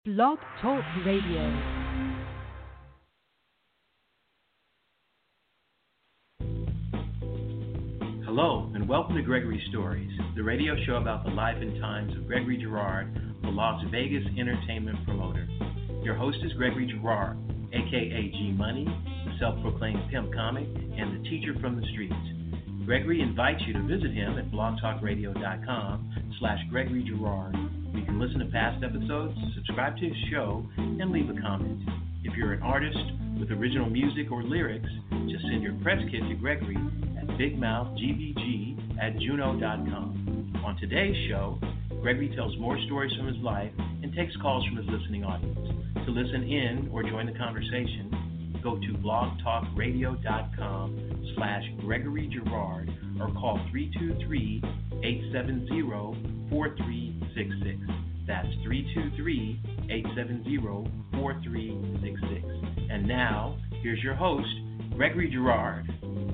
Blog Talk Radio. Hello, and welcome to Gregory Stories, the radio show about the life and times of Gregory Girard, the Las Vegas entertainment promoter. Your host is Gregory Girard, a.k.a. G-Money, the self-proclaimed pimp comic, and the teacher from the streets. Gregory invites you to visit him at blogtalkradio.com/Gregory Girard. You can listen to past episodes, subscribe to his show, and leave a comment. If you're an artist with original music or lyrics, just send your press kit to Gregory at bigmouthgbg@juno.com. On today's show, Gregory tells more stories from his life and takes calls from his listening audience. To listen in or join the conversation, go to blogtalkradio.com/Gregory Girard or call 323-870-4366. That's 323-870-4366. And now, here's your host, Gregory Girard.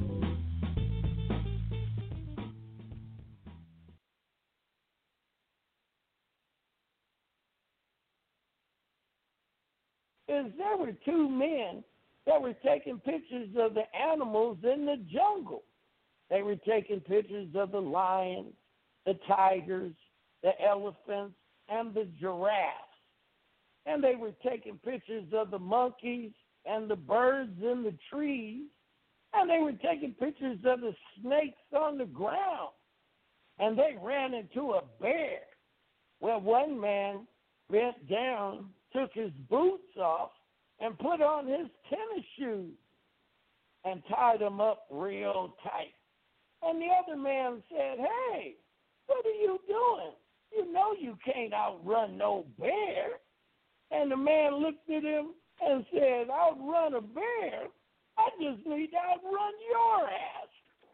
There were two men that were taking pictures of the animals in the jungle. They were taking pictures of the lions, the tigers, the elephants, and the giraffes. And they were taking pictures of the monkeys and the birds in the trees. And they were taking pictures of the snakes on the ground. And they ran into a bear. Well, one man bent down, took his boots off, and put on his tennis shoes and tied them up real tight. And the other man said, "Hey, what are you doing? You know you can't outrun no bear." And the man looked at him and said, "Outrun a bear? I just need to outrun your ass."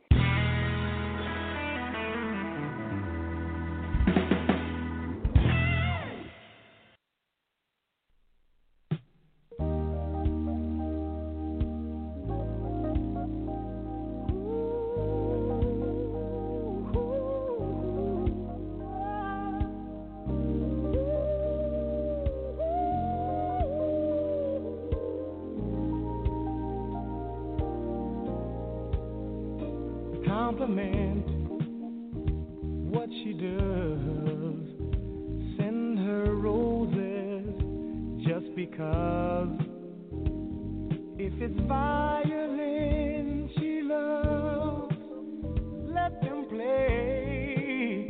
Compliment what she does. Send her roses just because. If it's violin she loves, let them play.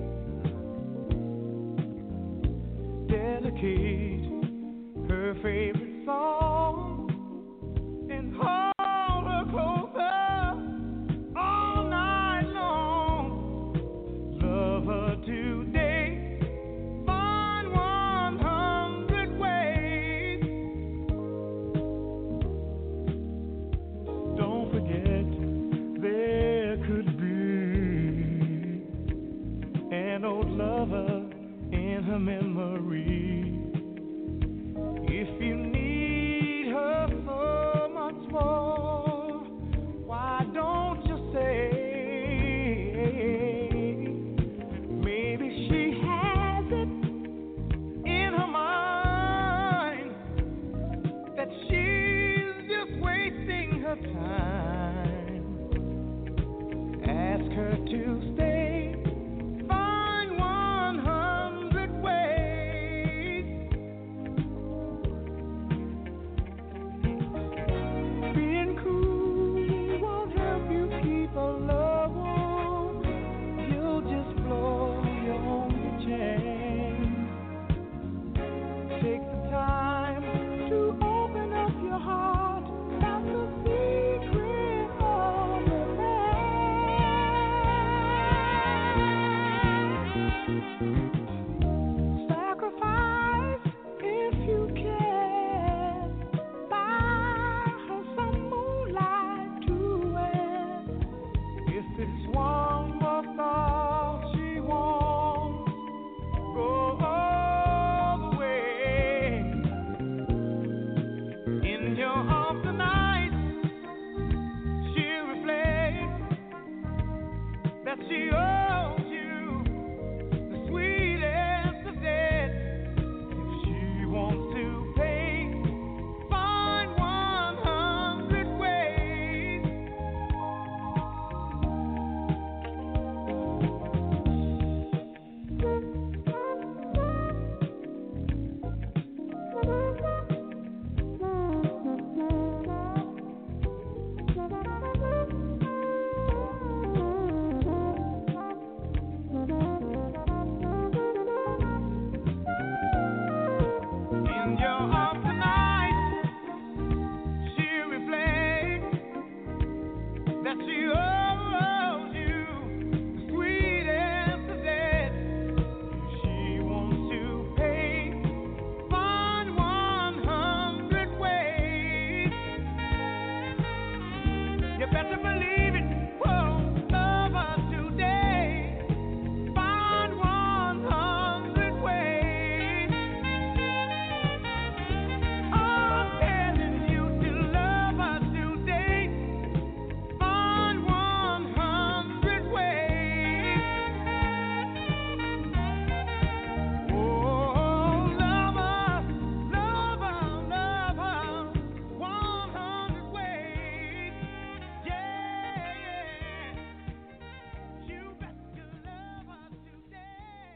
Dedicate her favorite song and hold her closer. Today, find 100 ways. Don't forget there could be an old lover in her memory. If you need You better believe it. Whoa, lover today. Find 100 ways. I'm telling you to love her today. Find 100 ways. Oh, love her, love her, love her. 100 ways. Yeah. You got to love her today.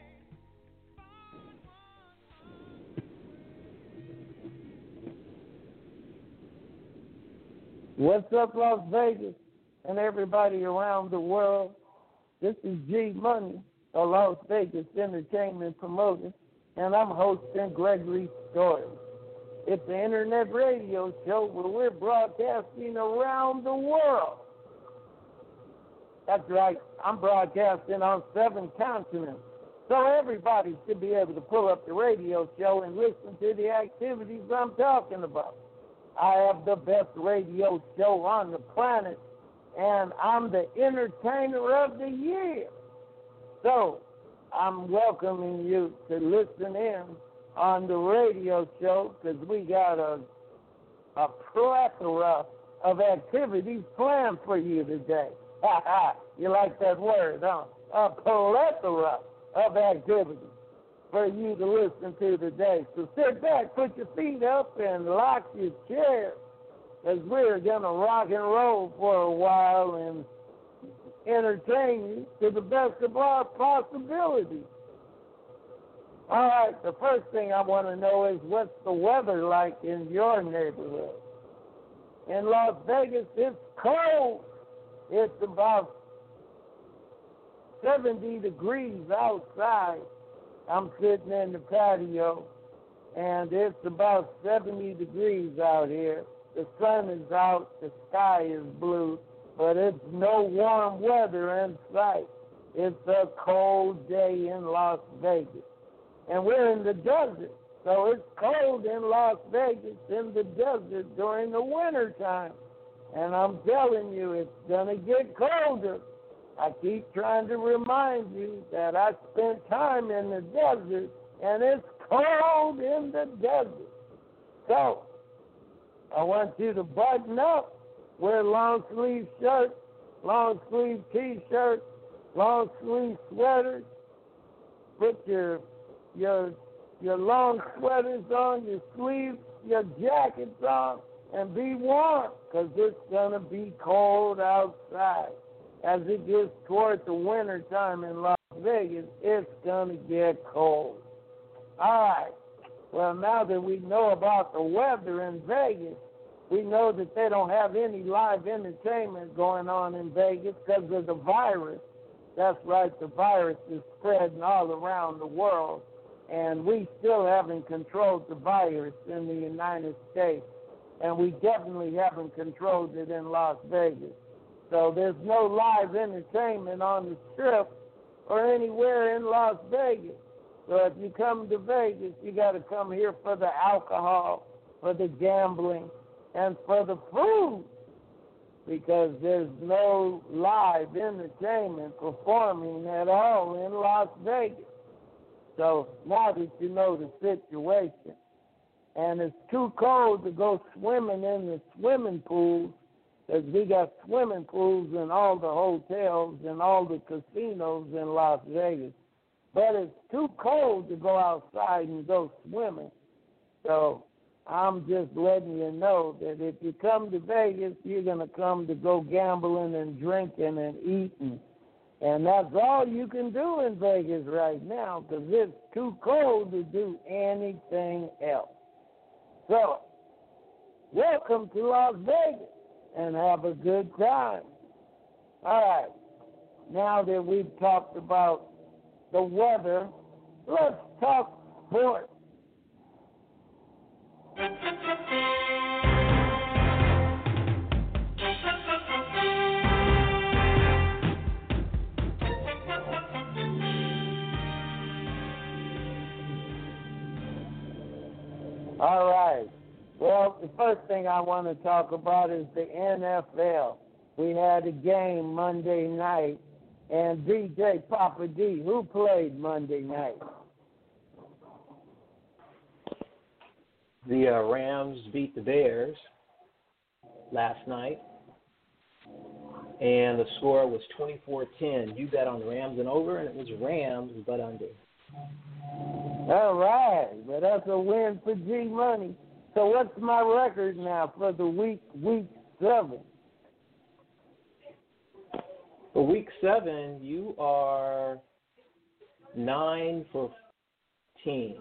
What's up, Las Vegas and everybody around the world? This is G Money, a Las Vegas entertainment promoter, and I'm hosting Gregory Stories. It's an internet radio show where we're broadcasting around the world. That's right, I'm broadcasting on 7 continents. So everybody should be able to pull up the radio show and listen to the activities I'm talking about. I have the best radio show on the planet, and I'm the entertainer of the year. So I'm welcoming you to listen in on the radio show because we got a plethora of activities planned for you today. You like that word, huh? A plethora of activities for you to listen to today. So sit back, put your feet up, and lock your chair, as we're going to rock and roll for a while and entertain you to the best of our possibilities. All right, the first thing I want to know is what's the weather like in your neighborhood? In Las Vegas, it's cold. It's about 70 degrees outside. I'm sitting in the patio, and it's about 70 degrees out here. The sun is out, the sky is blue, but it's no warm weather in sight. It's a cold day in Las Vegas. And we're in the desert, so it's cold in Las Vegas in the desert during the winter time. And I'm telling you, it's going to get colder. I keep trying to remind you that I spent time in the desert, and it's cold in the desert. So I want you to button up, wear long-sleeve shirts, long-sleeve T-shirts, long-sleeve sweaters. Put your long sweaters on, your sleeves, your jackets on, and be warm, because it's going to be cold outside. As it gets toward the winter time in Las Vegas, it's going to get cold. All right. Well, now that we know about the weather in Vegas, we know that they don't have any live entertainment going on in Vegas because of the virus. That's right, the virus is spreading all around the world, and we still haven't controlled the virus in the United States, and we definitely haven't controlled it in Las Vegas. So there's no live entertainment on the Strip or anywhere in Las Vegas. So if you come to Vegas, you got to come here for the alcohol, for the gambling, and for the food, because there's no live entertainment performing at all in Las Vegas. So now that you know the situation, and it's too cold to go swimming in the swimming pools, because we got swimming pools in all the hotels and all the casinos in Las Vegas. But it's too cold to go outside and go swimming. So I'm just letting you know that if you come to Vegas, you're going to come to go gambling and drinking and eating. And that's all you can do in Vegas right now, because it's too cold to do anything else. So, welcome to Las Vegas, and have a good time. All right, now that we've talked about the weather, let's talk sports. All right. Well, the first thing I want to talk about is the NFL. we had a game Monday night, and DJ Papa D, who played Monday night? The Rams beat the Bears last night, and the score was 24-10. You bet on the Rams and over, and it was Rams but under. All right, but that's a win for G Money. So what's my record now for the week 7? For week 7, you are 9 for 15.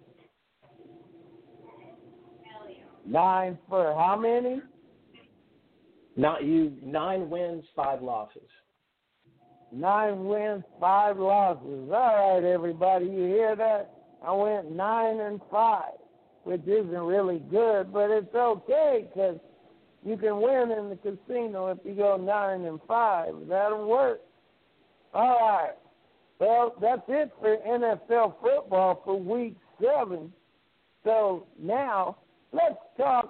9 for how many? 9 wins, 5 losses. 9 wins, 5 losses. All right, everybody, you hear that? I went 9-5, which isn't really good, but it's okay because you can win in the casino if you go 9-5. That'll work. All right. Well, that's it for NFL football for week 7. So now let's talk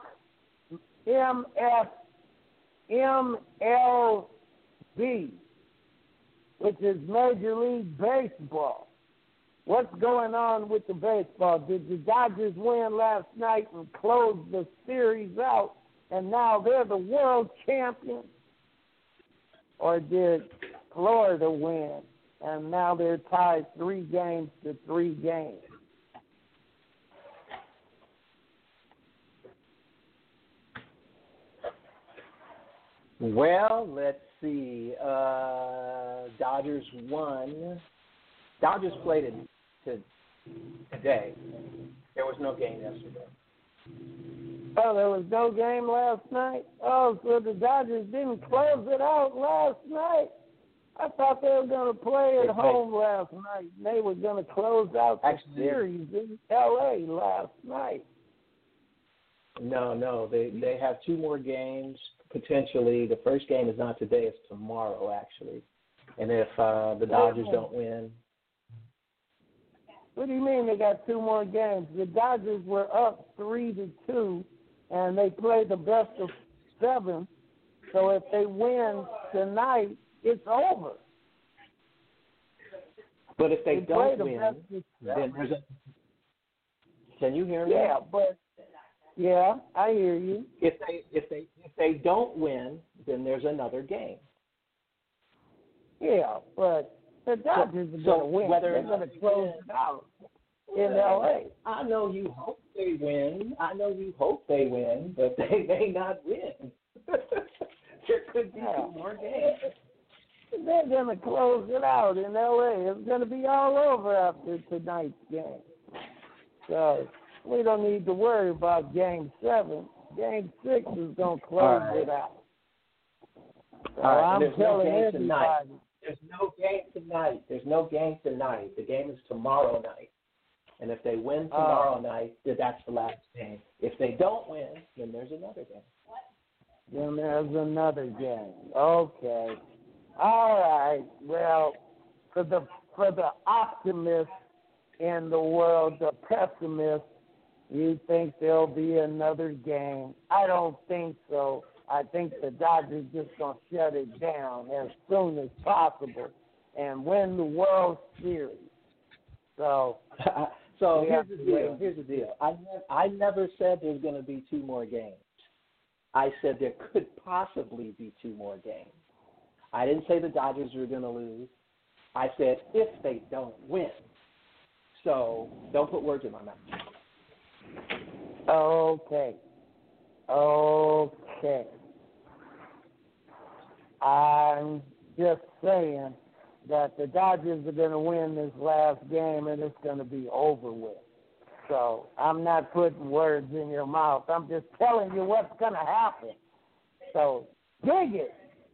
MLB, which is Major League Baseball. What's going on with the baseball? Did the Dodgers win last night and close the series out, and now they're the world champions? Or did Florida win, and now they're tied 3 games to 3 games? Well, let's see. Dodgers won. Dodgers played today. There was no game yesterday. Oh, there was no game last night? Oh, so the Dodgers didn't close it out last night? I thought they were going to play at home last night. They were going to close out the series in L.A. last night. No. They have 2 more games, potentially. The first game is not today. It's tomorrow, actually. And if the Dodgers don't win. What do you mean they got 2 more games? The Dodgers were up 3-2, and they played the best of 7. So if they win tonight, it's over. But if they don't win, then there's a. Can you hear me? Yeah, I hear you. If they don't win, then there's another game. Yeah, but the Dodgers are going to win. They're going to close it out in L.A. I know you hope they win. But they may not win. There could be 2 more games. They're going to close it out in L.A. It's going to be all over after tonight's game. So we don't need to worry about Game 7. Game 6 is going to close it out. So I'm telling everybody. There's no game tonight. The game is tomorrow night. And if they win tomorrow night, then that's the last game. If they don't win, then there's another game. Then there's another game. Okay. All right. Well, for the optimist in the world, the pessimist, you think there'll be another game? I don't think so. I think the Dodgers just going to shut it down as soon as possible and win the World Series. So here's the deal. I never said there's going to be 2 more games. I said there could possibly be 2 more games. I didn't say the Dodgers were going to lose. I said if they don't win. So don't put words in my mouth. Okay. I'm just saying that the Dodgers are going to win this last game and it's going to be over with. So I'm not putting words in your mouth. I'm just telling you what's going to happen. So dig it.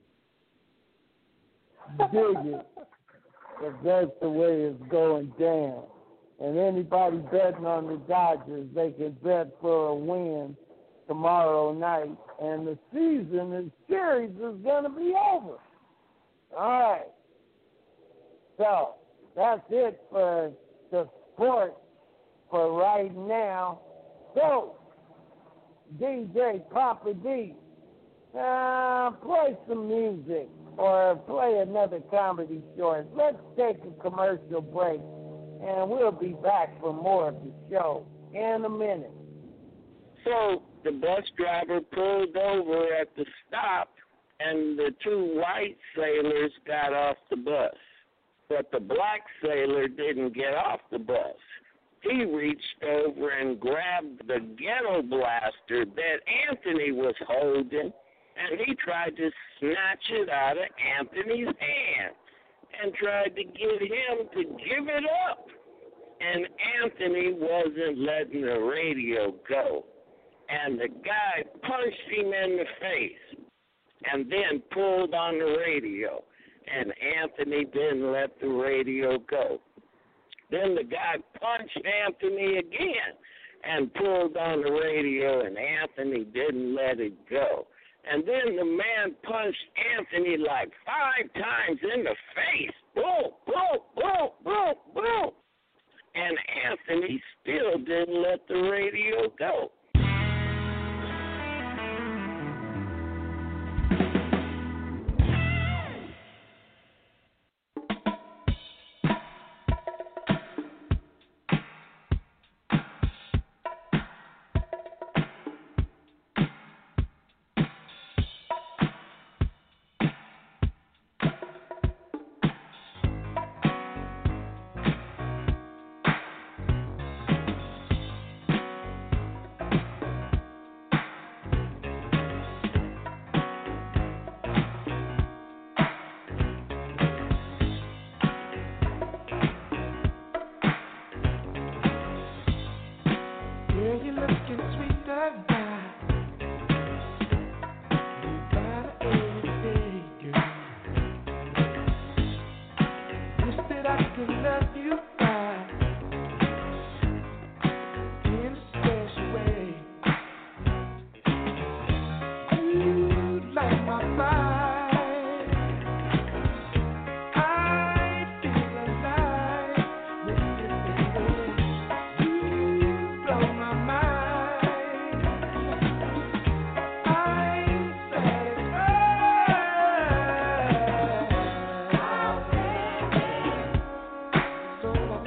If that's the way it's going down. And anybody betting on the Dodgers, they can bet for a win tomorrow night. And the series is going to be over. All right. So that's it for the sport for right now. So, DJ Papa D, Play some music or play another comedy short. Let's take a commercial break, and we'll be back for more of the show in a minute. So the bus driver pulled over at the stop, and the two white sailors got off the bus. But the black sailor didn't get off the bus. He reached over and grabbed the ghetto blaster that Anthony was holding, and he tried to snatch it out of Anthony's hand and tried to get him to give it up. And Anthony wasn't letting the radio go. And the guy punched him in the face and then pulled on the radio. And Anthony didn't let the radio go. Then the guy punched Anthony again and pulled on the radio, and Anthony didn't let it go. And then the man punched Anthony like 5 times in the face. Boom, boom, boom, boom, boom. And Anthony still didn't let the radio go. So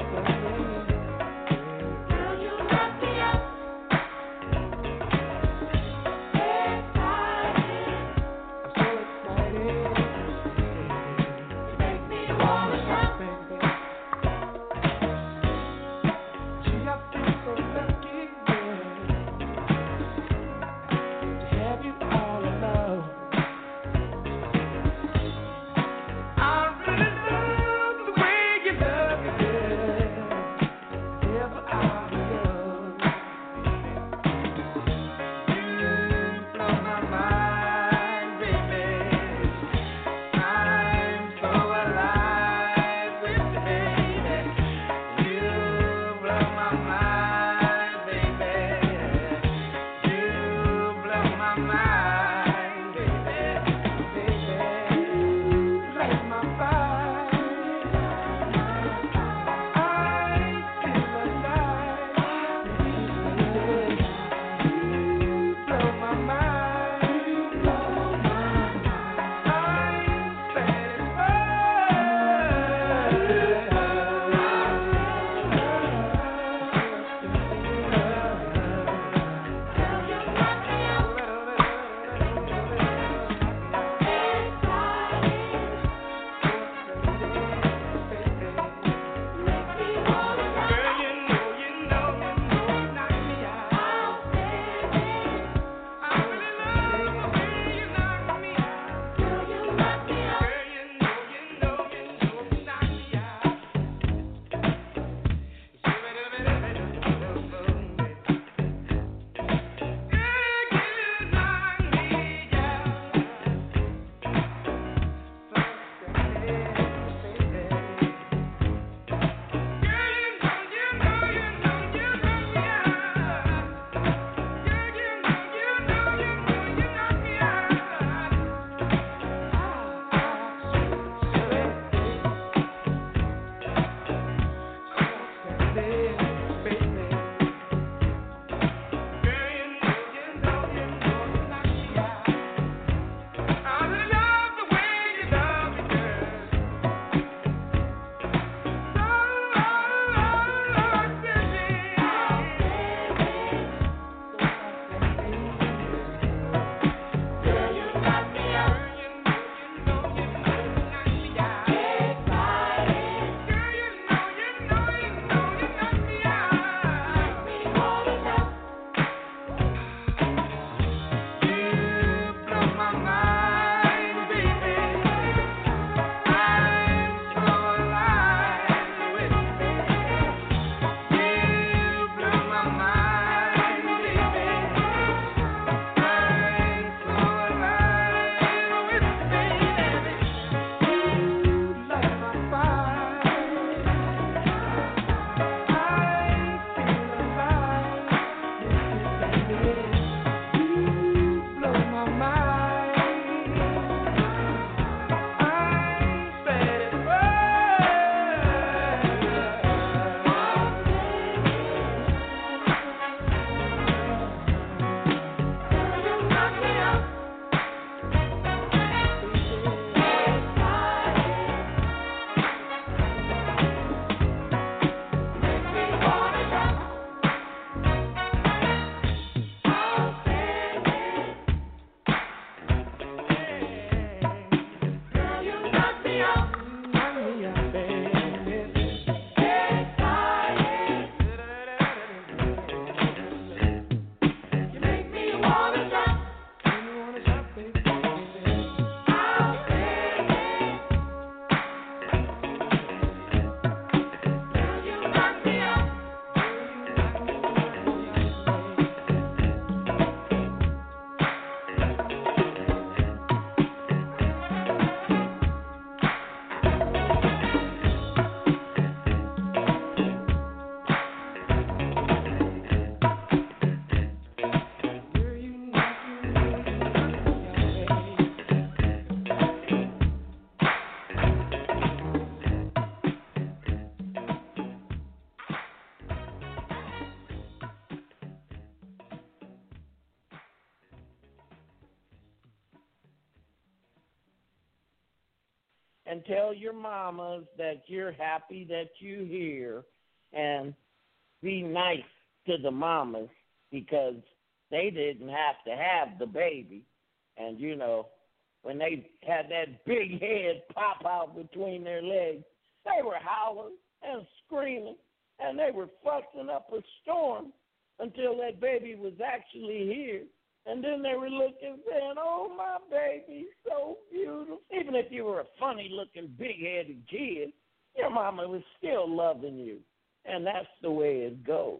And tell your mamas that you're happy that you're here, and be nice to the mamas because they didn't have to have the baby. And, you know, when they had that big head pop out between their legs, they were howling and screaming, and they were fussing up a storm until that baby was actually here. And then they were looking, saying, oh, my baby's so beautiful. Even if you were a funny-looking, big-headed kid, your mama was still loving you. And that's the way it goes.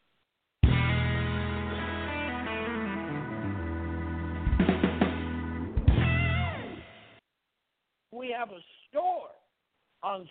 We have a store on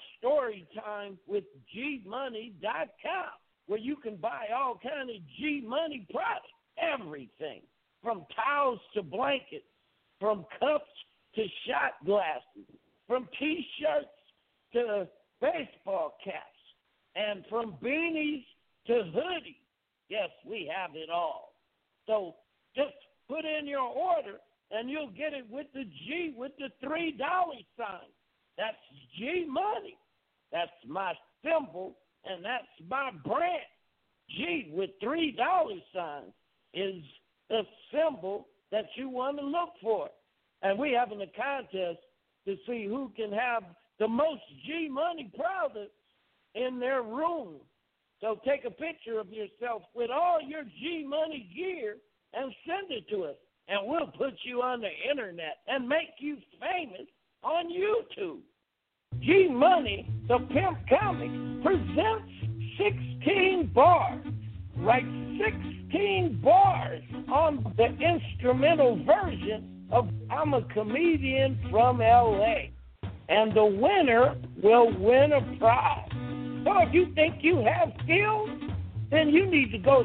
StoryTimeWithGMoney.com where you can buy all kind of G Money products, everything. From towels to blankets, from cups to shot glasses, from T-shirts to baseball caps, and from beanies to hoodies. Yes, we have it all. So just put in your order, and you'll get it with the G with the $3 sign. That's G Money. That's my symbol, and that's my brand. G with $3 signs is the symbol that you want to look for. And we're having a contest to see who can have the most G Money products in their room. So take a picture of yourself with all your G Money gear and send it to us. And we'll put you on the internet and make you famous on YouTube. G Money, the Pimp Comic, presents 16 bars. Write 16 bars on the instrumental version of I'm a Comedian from L.A. And the winner will win a prize. So if you think you have skills, then you need to go to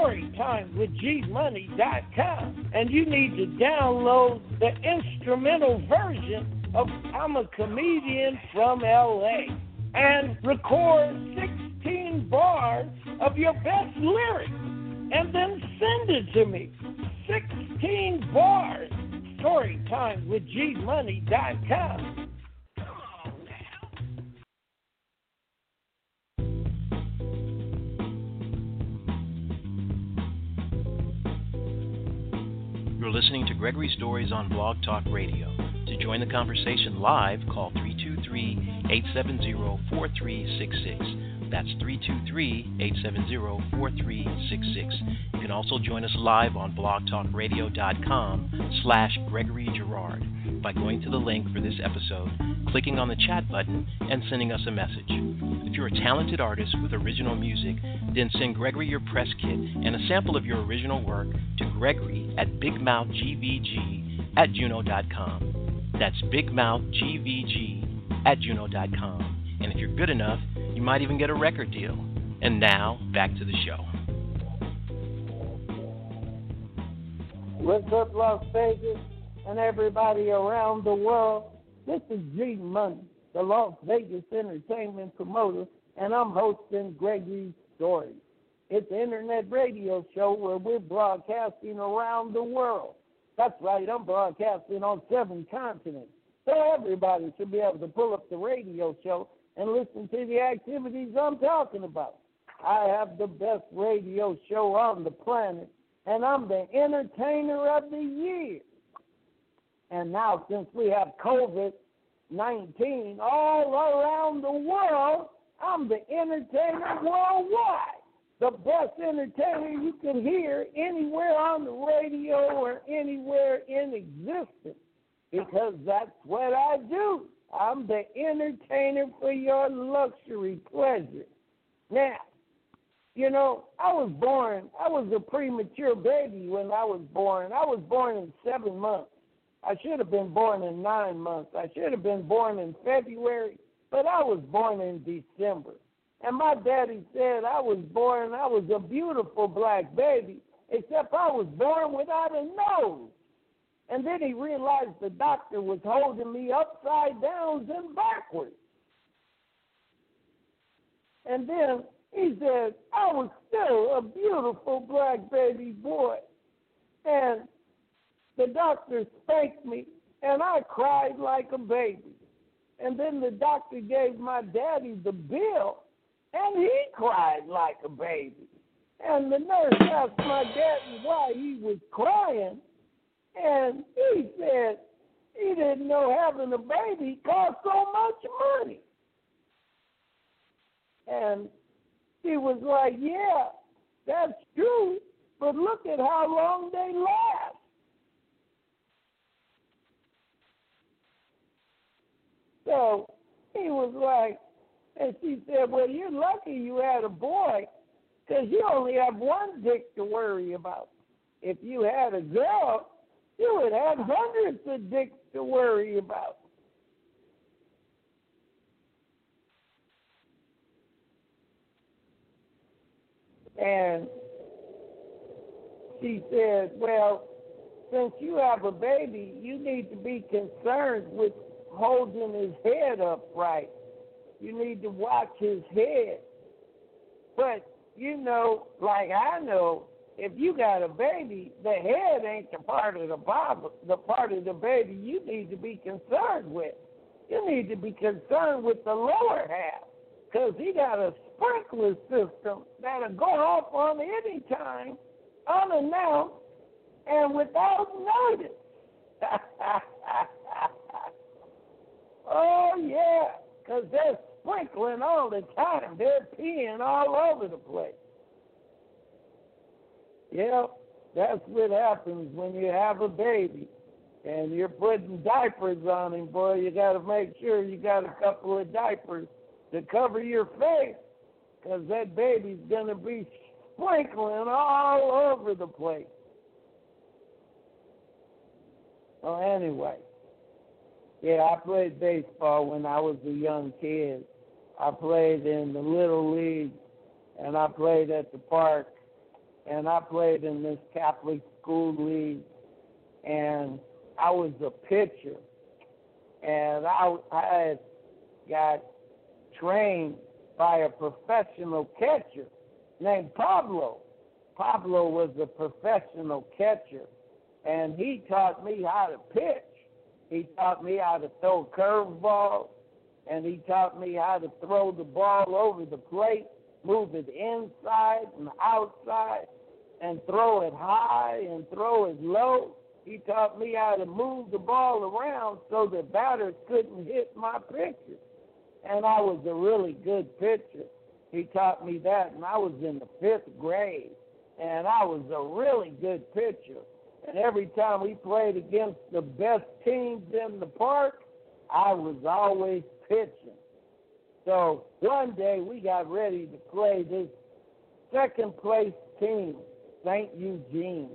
StoryTimeWithGMoney.com and you need to download the instrumental version of I'm a Comedian from L.A. and record 16 bars of your best lyrics and then send it to me. 16 bars. StoryTimeWithGMoney.com. You're listening to Gregory Stories on Blog Talk Radio. To join the conversation live, call 323-870-4366. That's 323-870-4366. You can also join us live on blogtalkradio.com/Gregory Girard by going to the link for this episode, clicking on the chat button, and sending us a message. If you're a talented artist with original music, then send Gregory your press kit and a sample of your original work to Gregory at bigmouthgvg@juno.com. That's bigmouthgvg@juno.com. And if you're good enough, you might even get a record deal. And now, back to the show. What's up, Las Vegas and everybody around the world? This is G Money, the Las Vegas entertainment promoter, and I'm hosting Gregory Stories. It's an internet radio show where we're broadcasting around the world. That's right, I'm broadcasting on 7 continents. So everybody should be able to pull up the radio show and listen to the activities I'm talking about. I have the best radio show on the planet, and I'm the entertainer of the year. And now, since we have COVID-19 all around the world, I'm the entertainer worldwide. The best entertainer you can hear anywhere on the radio or anywhere in existence, because that's what I do. I'm the entertainer for your luxury pleasure. Now, you know, I was a premature baby when I was born. I was born in 7 months. I should have been born in 9 months. I should have been born in February, but I was born in December. And my daddy said I was a beautiful black baby, except I was born without a nose. And then he realized the doctor was holding me upside down and backwards. And then he said I was still a beautiful black baby boy. And the doctor spanked me, and I cried like a baby. And then the doctor gave my daddy the bill, and he cried like a baby. And the nurse asked my daddy why he was crying, and he said he didn't know having a baby cost so much money. And he was like, yeah, that's true, but look at how long they last. So he was like, and she said, well, you're lucky you had a boy, because you only have one dick to worry about. If you had a girl, you would have hundreds of dicks to worry about. And she said, well, since you have a baby, you need to be concerned with holding his head upright. You need to watch his head. But, you know, like I know, if you got a baby, the head ain't the part of the baby you need to be concerned with. You need to be concerned with the lower half, because he got a sprinkler system that'll go off on any time, unannounced, and without notice. Oh, yeah, because they're sprinkling all the time. They're peeing all over the place. Yeah, that's what happens when you have a baby and you're putting diapers on him, boy. You got to make sure you got a couple of diapers to cover your face, because that baby's going to be sprinkling all over the place. Well, anyway, yeah, I played baseball when I was a young kid. I played in the Little League, and I played at the park, and I played in this Catholic school league, and I was a pitcher, and I had got trained by a professional catcher named Pablo. Pablo was a professional catcher, and he taught me how to pitch. He taught me how to throw curveballs, and he taught me how to throw the ball over the plate, move it inside and outside, and throw it high and throw it low. He taught me how to move the ball around so the batters couldn't hit my pitches. And I was a really good pitcher. He taught me that, and I was in the 5th grade, and I was a really good pitcher. And every time we played against the best teams in the park, I was always pitching. So one day we got ready to play this second-place team, St. Eugene.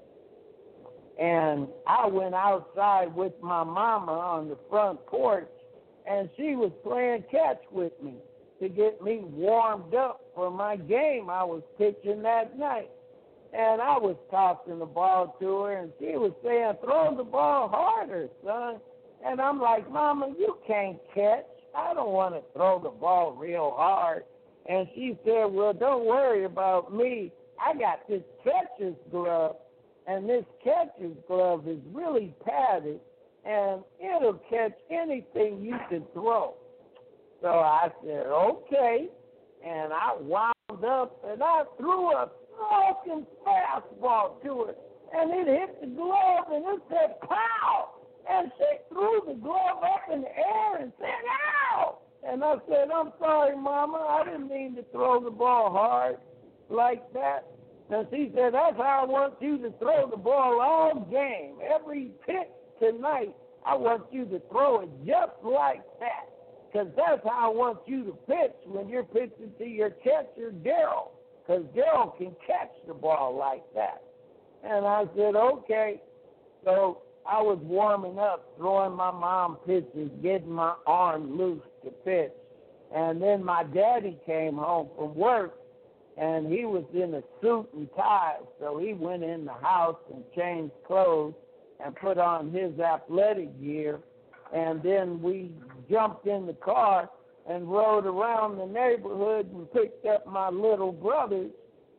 And I went outside with my mama on the front porch, and she was playing catch with me to get me warmed up for my game I was pitching that night. And I was tossing the ball to her, and she was saying, throw the ball harder, son. And I'm like, Mama, you can't catch. I don't want to throw the ball real hard. And she said, well, don't worry about me. I got this catcher's glove, and this catcher's glove is really padded, and it'll catch anything you can throw. So I said, okay. And I wound up, and I threw a smoking fastball to her, and it hit the glove, and it said, pow! And she threw the glove up in the air and said, ow! And I said, I'm sorry, Mama. I didn't mean to throw the ball hard like that. And she said, that's how I want you to throw the ball all game. Every pitch tonight, I want you to throw it just like that. Because that's how I want you to pitch when you're pitching to your catcher, Daryl. Because Daryl can catch the ball like that. And I said, okay. So I was warming up, throwing my mom pitches, getting my arm loose to pitch. And then my daddy came home from work, and he was in a suit and tie. So he went in the house and changed clothes and put on his athletic gear. And then we jumped in the car and rode around the neighborhood and picked up my little brothers.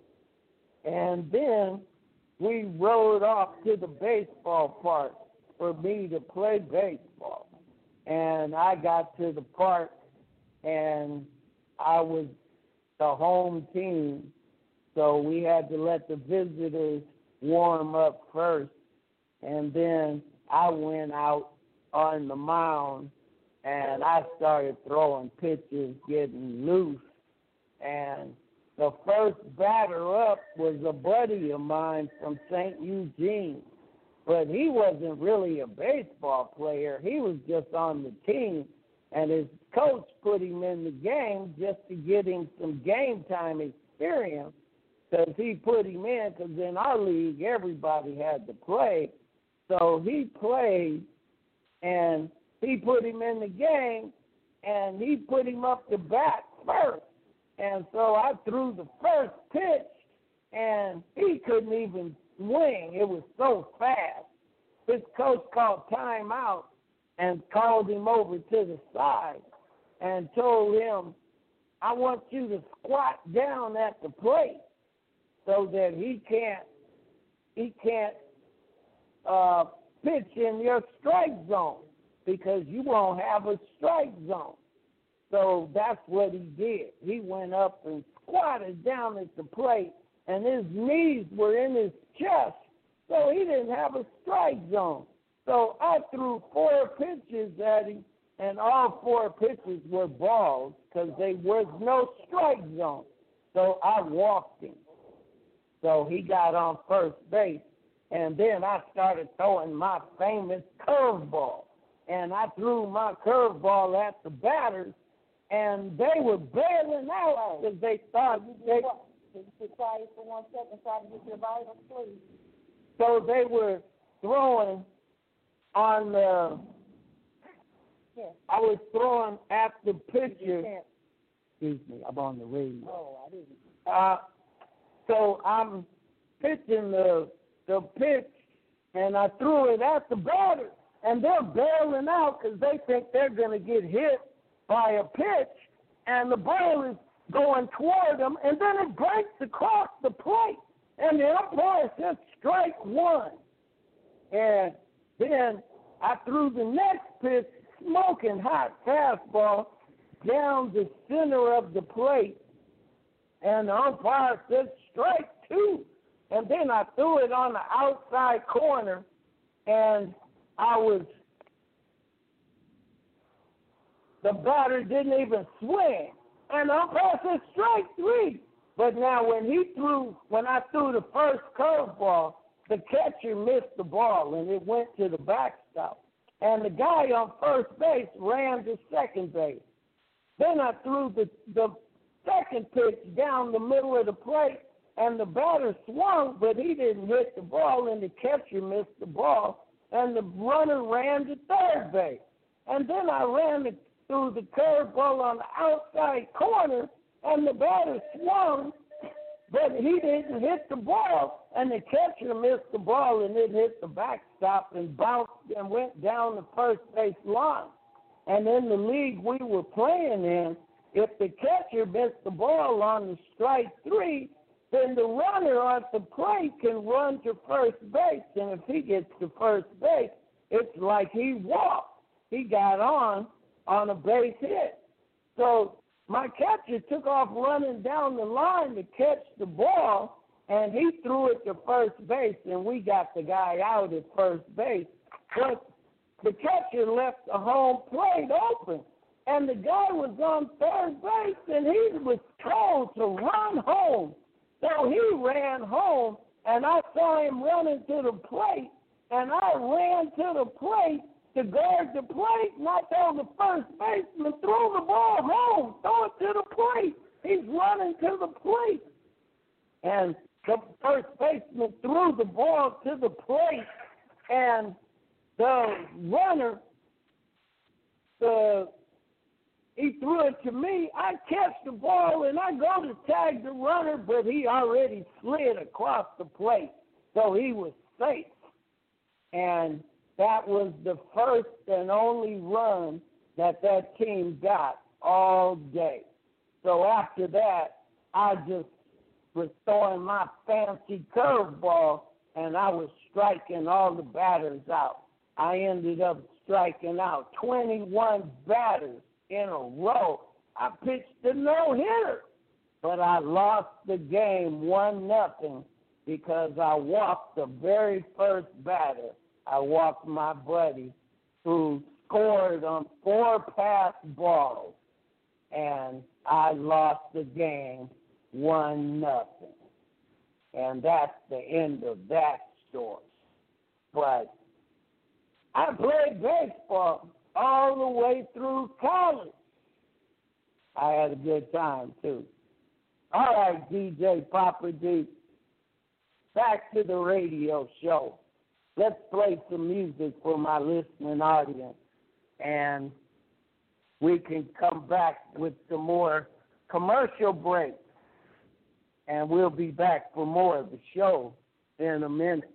And then we rode off to the baseball park for me to play baseball. And I got to the park, and I was the home team, so we had to let the visitors warm up first. And then I went out on the mound, and I started throwing pitches, getting loose. And the first batter up was a buddy of mine from St. Eugene. But he wasn't really a baseball player. He was just on the team, and his coach put him in the game just to get him some game time experience, because he put him in, because in our league, everybody had to play. So he played, and he put him in the game, and he put him up to bat first. And so I threw the first pitch, and he couldn't even swing. It was so fast. His coach called timeout and called him over to the side and told him, I want you to squat down at the plate so that he can't pitch in your strike zone, because you won't have a strike zone. So that's what he did. He went up and squatted down at the plate, and his knees were in his chest, so he didn't have a strike zone. So I threw 4 pitches at him, and all 4 pitches were balls because there was no strike zone. So I walked him. So he got on first base, and then I started throwing my famous curveball. And I threw my curveball at the batters, and they were bailing out because they thought they... Could you quiet for 1 second so I can get your Bible, please? So they were throwing on the... Yes. I was throwing at the pitcher. Excuse me, I'm on the radio. Oh, I didn't. So I'm pitching the pitch, and I threw it at the batter, and they're bailing out because they think they're going to get hit by a pitch, and the ball is going toward them, and then it breaks across the plate, and the umpire says strike 1. And then I threw the next pitch, smoking hot fastball, down the center of the plate, and the umpire said strike 2. And then I threw it on the outside corner, and the batter didn't even swing. And the umpire said strike 3. But now when I threw the first curveball, the catcher missed the ball, and it went to the backstop. And the guy on first base ran to second base. Then I threw the second pitch down the middle of the plate, and the batter swung, but he didn't hit the ball, and the catcher missed the ball, and the runner ran to third base. And then I ran through the curveball on the outside corner, and the batter swung, but he didn't hit the ball, and the catcher missed the ball, and it hit the backstop and bounced and went down the first base line. And in the league we were playing in, if the catcher missed the ball on the strike three, then the runner at the plate can run to first base, and if he gets to first base, it's like he walked. He got on a base hit. So my catcher took off running down the line to catch the ball, and he threw it to first base, and we got the guy out at first base. But the catcher left the home plate open, and the guy was on third base, and he was told to run home. So he ran home, and I saw him running to the plate, and I ran to the plate to guard the plate, and I told the first baseman, throw the ball home, throw it to the plate. He's running to the plate. And the first baseman threw the ball to the plate, and the runner, he threw it to me. I catch the ball, and I go to tag the runner, but he already slid across the plate, so he was safe. And that was the first and only run that team got all day. So after that, I just was throwing my fancy curveball, and I was striking all the batters out. I ended up striking out 21 batters in a row. I pitched a no-hitter, but I lost the game 1-0 because I walked the very first batter. I walked my buddy who scored on 4 pass balls, and I lost the game 1-0. And that's the end of that story. But I played baseball all the way through college. I had a good time, too. All right, DJ Papa D, back to the radio show. Let's play some music for my listening audience, and we can come back with some more commercial breaks, and we'll be back for more of the show in a minute.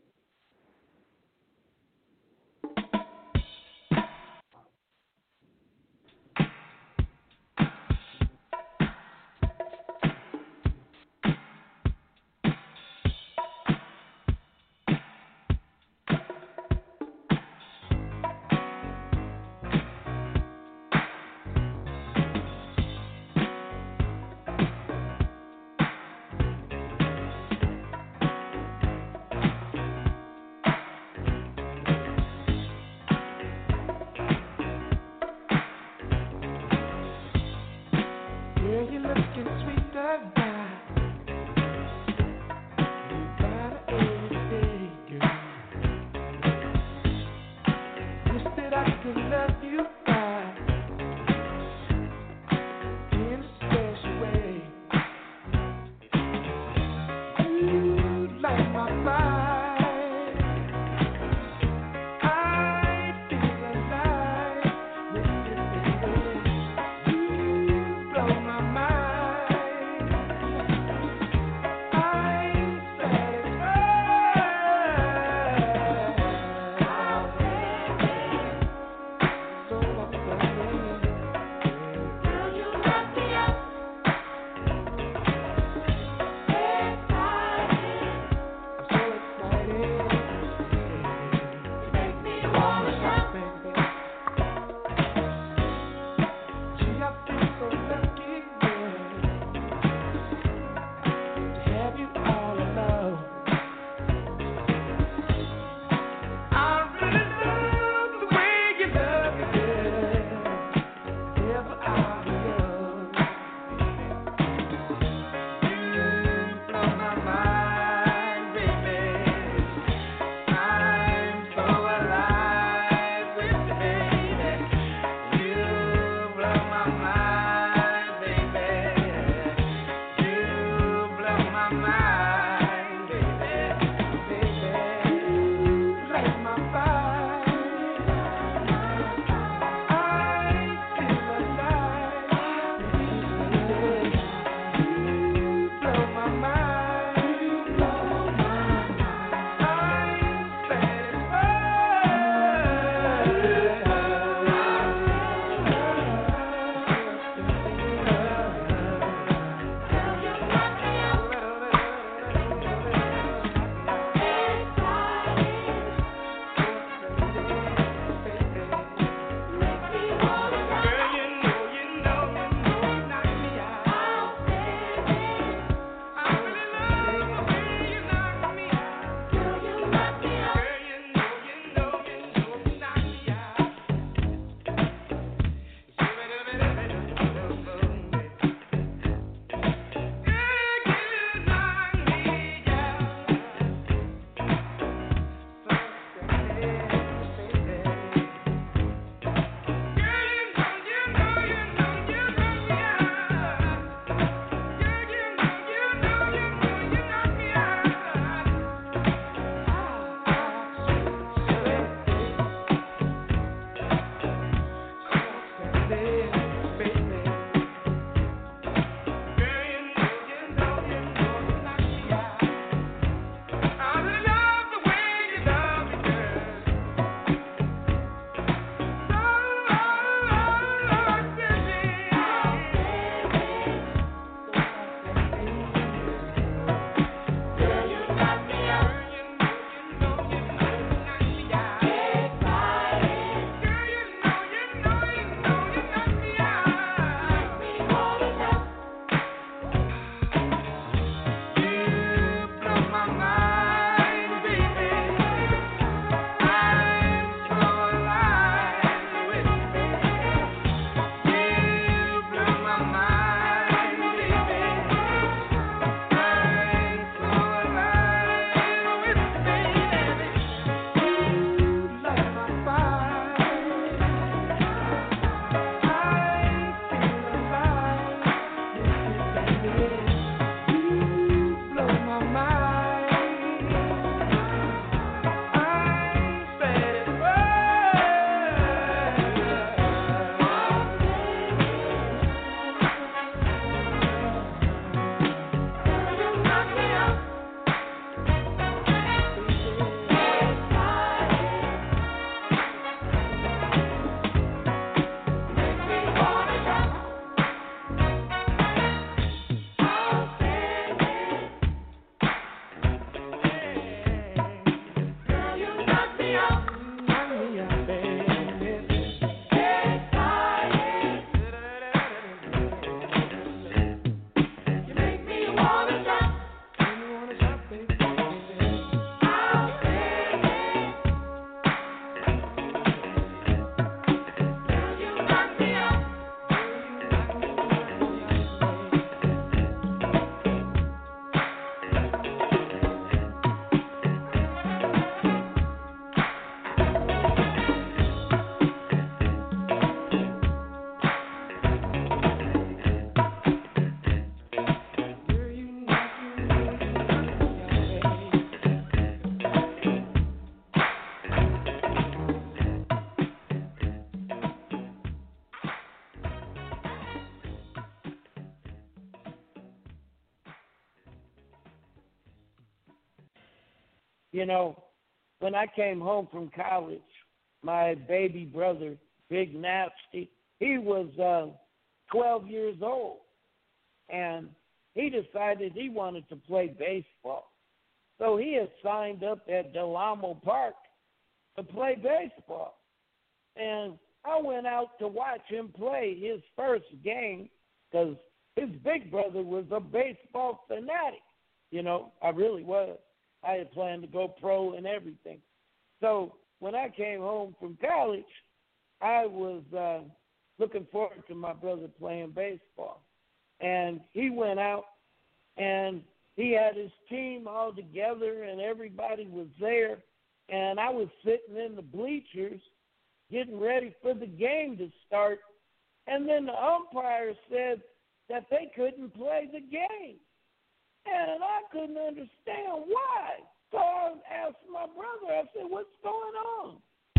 you know, when I came home from college, my baby brother, Big Nasty, he was 12 years old, and he decided he wanted to play baseball. So he had signed up at Del Amo Park to play baseball. And I went out to watch him play his first game because his big brother was a baseball fanatic. You know, I really was. I had planned to go pro and everything. So when I came home from college, I was looking forward to my brother playing baseball. And he went out, and he had his team all together, and everybody was there. And I was sitting in the bleachers getting ready for the game to start. And then the umpire said that they couldn't play the game. And I couldn't understand why. So I asked my brother, I said, what's going on?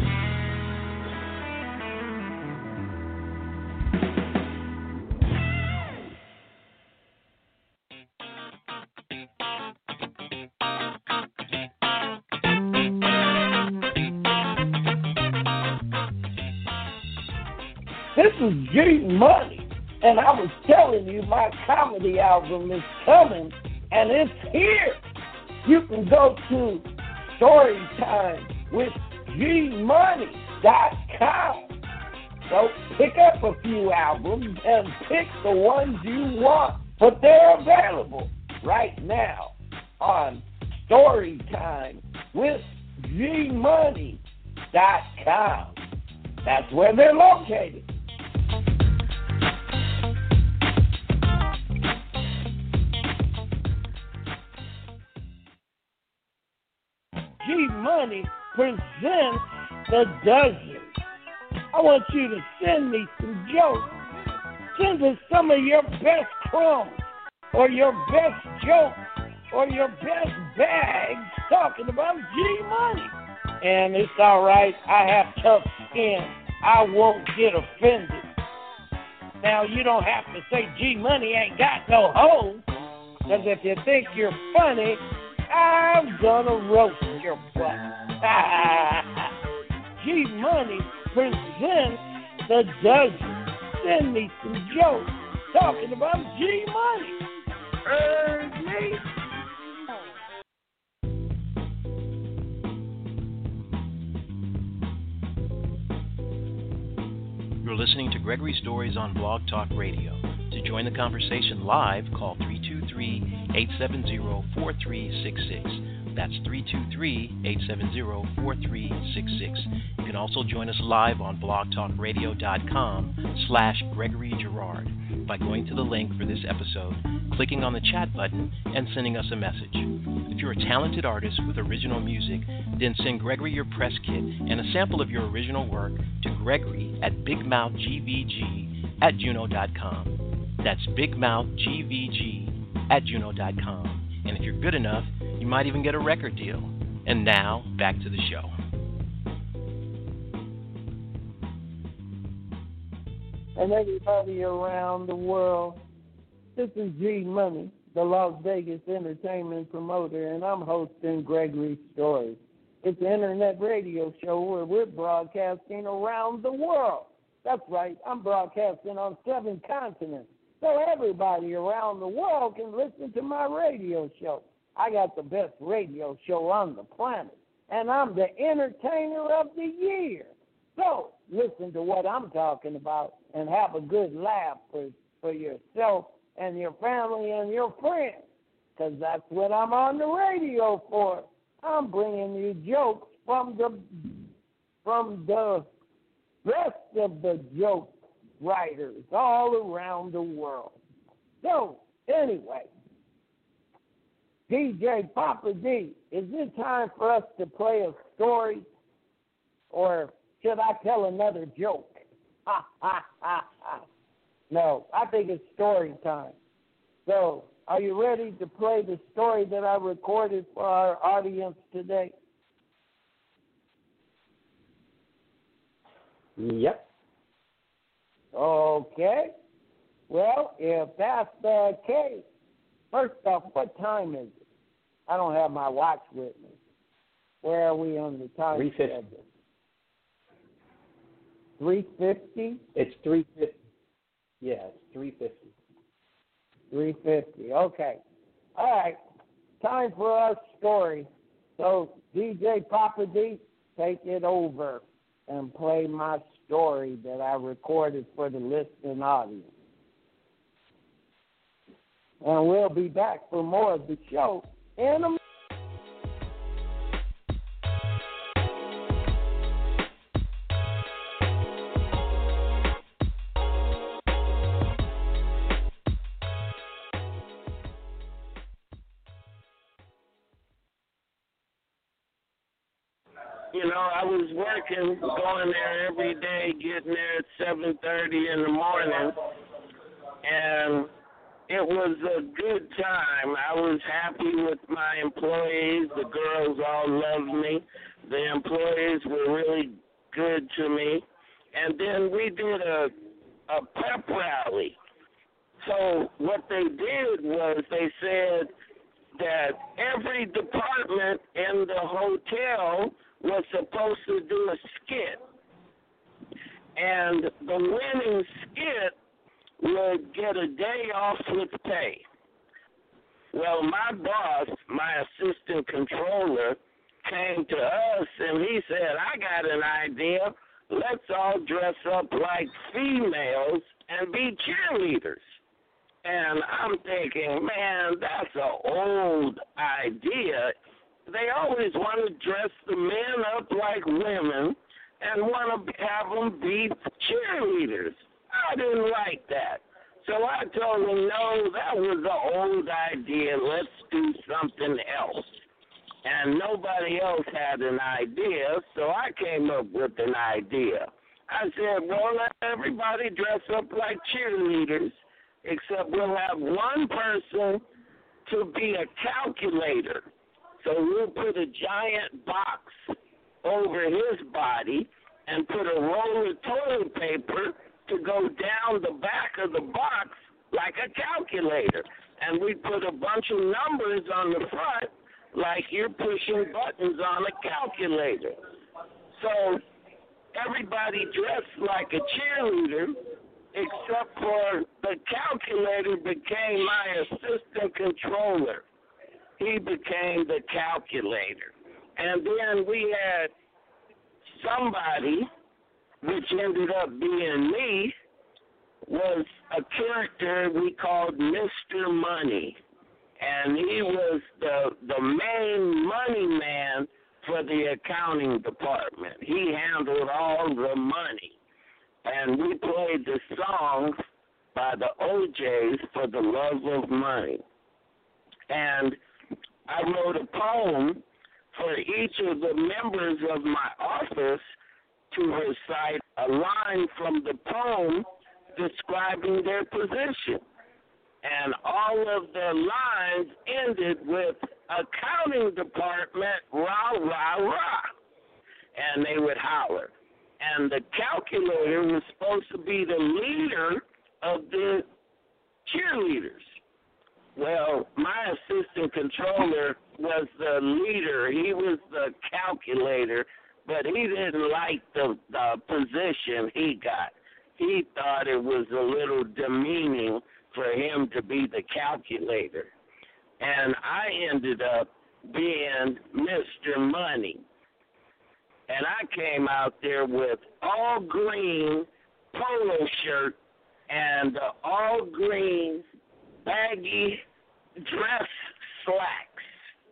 This is G Money, and I was telling you my comedy album is coming, and it's here. You can go to StorytimeWithGMoney.com. So pick up a few albums and pick the ones you want, but they're available right now on StorytimeWithGMoney.com. That's where they're located. G Money presents The Dozen. I want you to send me some jokes. Send us some of your best crumbs, or your best jokes, or your best bags talking about G Money. And it's all right. I have tough skin. I won't get offended. Now, you don't have to say G Money ain't got no hoes, because if you think you're funny, I'm gonna roast your butt. G Money presents The Dozen. Send me some jokes talking about G Money. Heard me? You're listening to Gregory Stories on Blog Talk Radio. To join the conversation live, call 323-870-4366. That's 323-870-4366. You can also join us live on blogtalkradio.com/Gregory Girard by going to the link for this episode, clicking on the chat button, and sending us a message. If you're a talented artist with original music, then send Gregory your press kit and a sample of your original work to Gregory at bigmouthgvg@juno.com. That's bigmouthgvg@juno.com. And if you're good enough, you might even get a record deal. And now, back to the show. And everybody around the world, this is G Money, the Las Vegas entertainment promoter, and I'm hosting Gregory Stories. It's an internet radio show where we're broadcasting around the world. That's right, I'm broadcasting on 7 continents, so everybody around the world can listen to my radio show. I got the best radio show on the planet, and I'm the entertainer of the year. So listen to what I'm talking about and have a good laugh for yourself and your family and your friends, because that's what I'm on the radio for. I'm bringing you jokes from the rest of the joke writers all around the world. So anyway, DJ Papa D, is it time for us to play a story, or should I tell another joke? No, I think it's story time. So, are you ready to play the story that I recorded for our audience today? Yep. Okay. Well, if that's the case, first off, what time is it? I don't have my watch with me. Where are we on the time 3:50. schedule? 3:50? It's 3:50. Yeah, it's 3:50. 3:50. Okay. All right. Time for our story. So, DJ Papa D, take it over and play my story that I recorded for the listening audience. And we'll be back for more of the show in a minute. You know, I was working, going there every day, getting there at 7:30 in the morning, and it was a good time. I was happy with my employees. The girls all loved me. The employees were really good to me. And then we did a pep rally. So what they did was they said that every department in the hotel was supposed to do a skit. And the winning skit would get a day off with pay. Well, my boss, my assistant controller, came to us and he said, I got an idea. Let's all dress up like females and be cheerleaders. And I'm thinking, man, that's an old idea. They always want to dress the men up like women and want to have them be cheerleaders. I didn't like that. So I told them, no, that was an old idea. Let's do something else. And nobody else had an idea, so I came up with an idea. I said, well, let everybody dress up like cheerleaders, except we'll have one person to be a calculator. So we'll put a giant box over his body and put a roll of toilet paper to go down the back of the box like a calculator. And we put a bunch of numbers on the front like you're pushing buttons on a calculator. So everybody dressed like a cheerleader, except for the calculator became my assistant controller. He became the calculator. And then we had somebody, which ended up being me, was a character we called Mr. Money. And he was the main money man for the accounting department. He handled all the money. And we played the songs by the OJs for the love of money. And I wrote a poem for each of the members of my office to recite a line from the poem describing their position. And all of the lines ended with accounting department, rah, rah, rah. And they would holler. And the calculator was supposed to be the leader of the cheerleaders. Well, my assistant controller was the leader. He was the calculator, but he didn't like the position he got. He thought it was a little demeaning for him to be the calculator. And I ended up being Mr. Money. And I came out there with all green polo shirt and all green baggy dress slacks.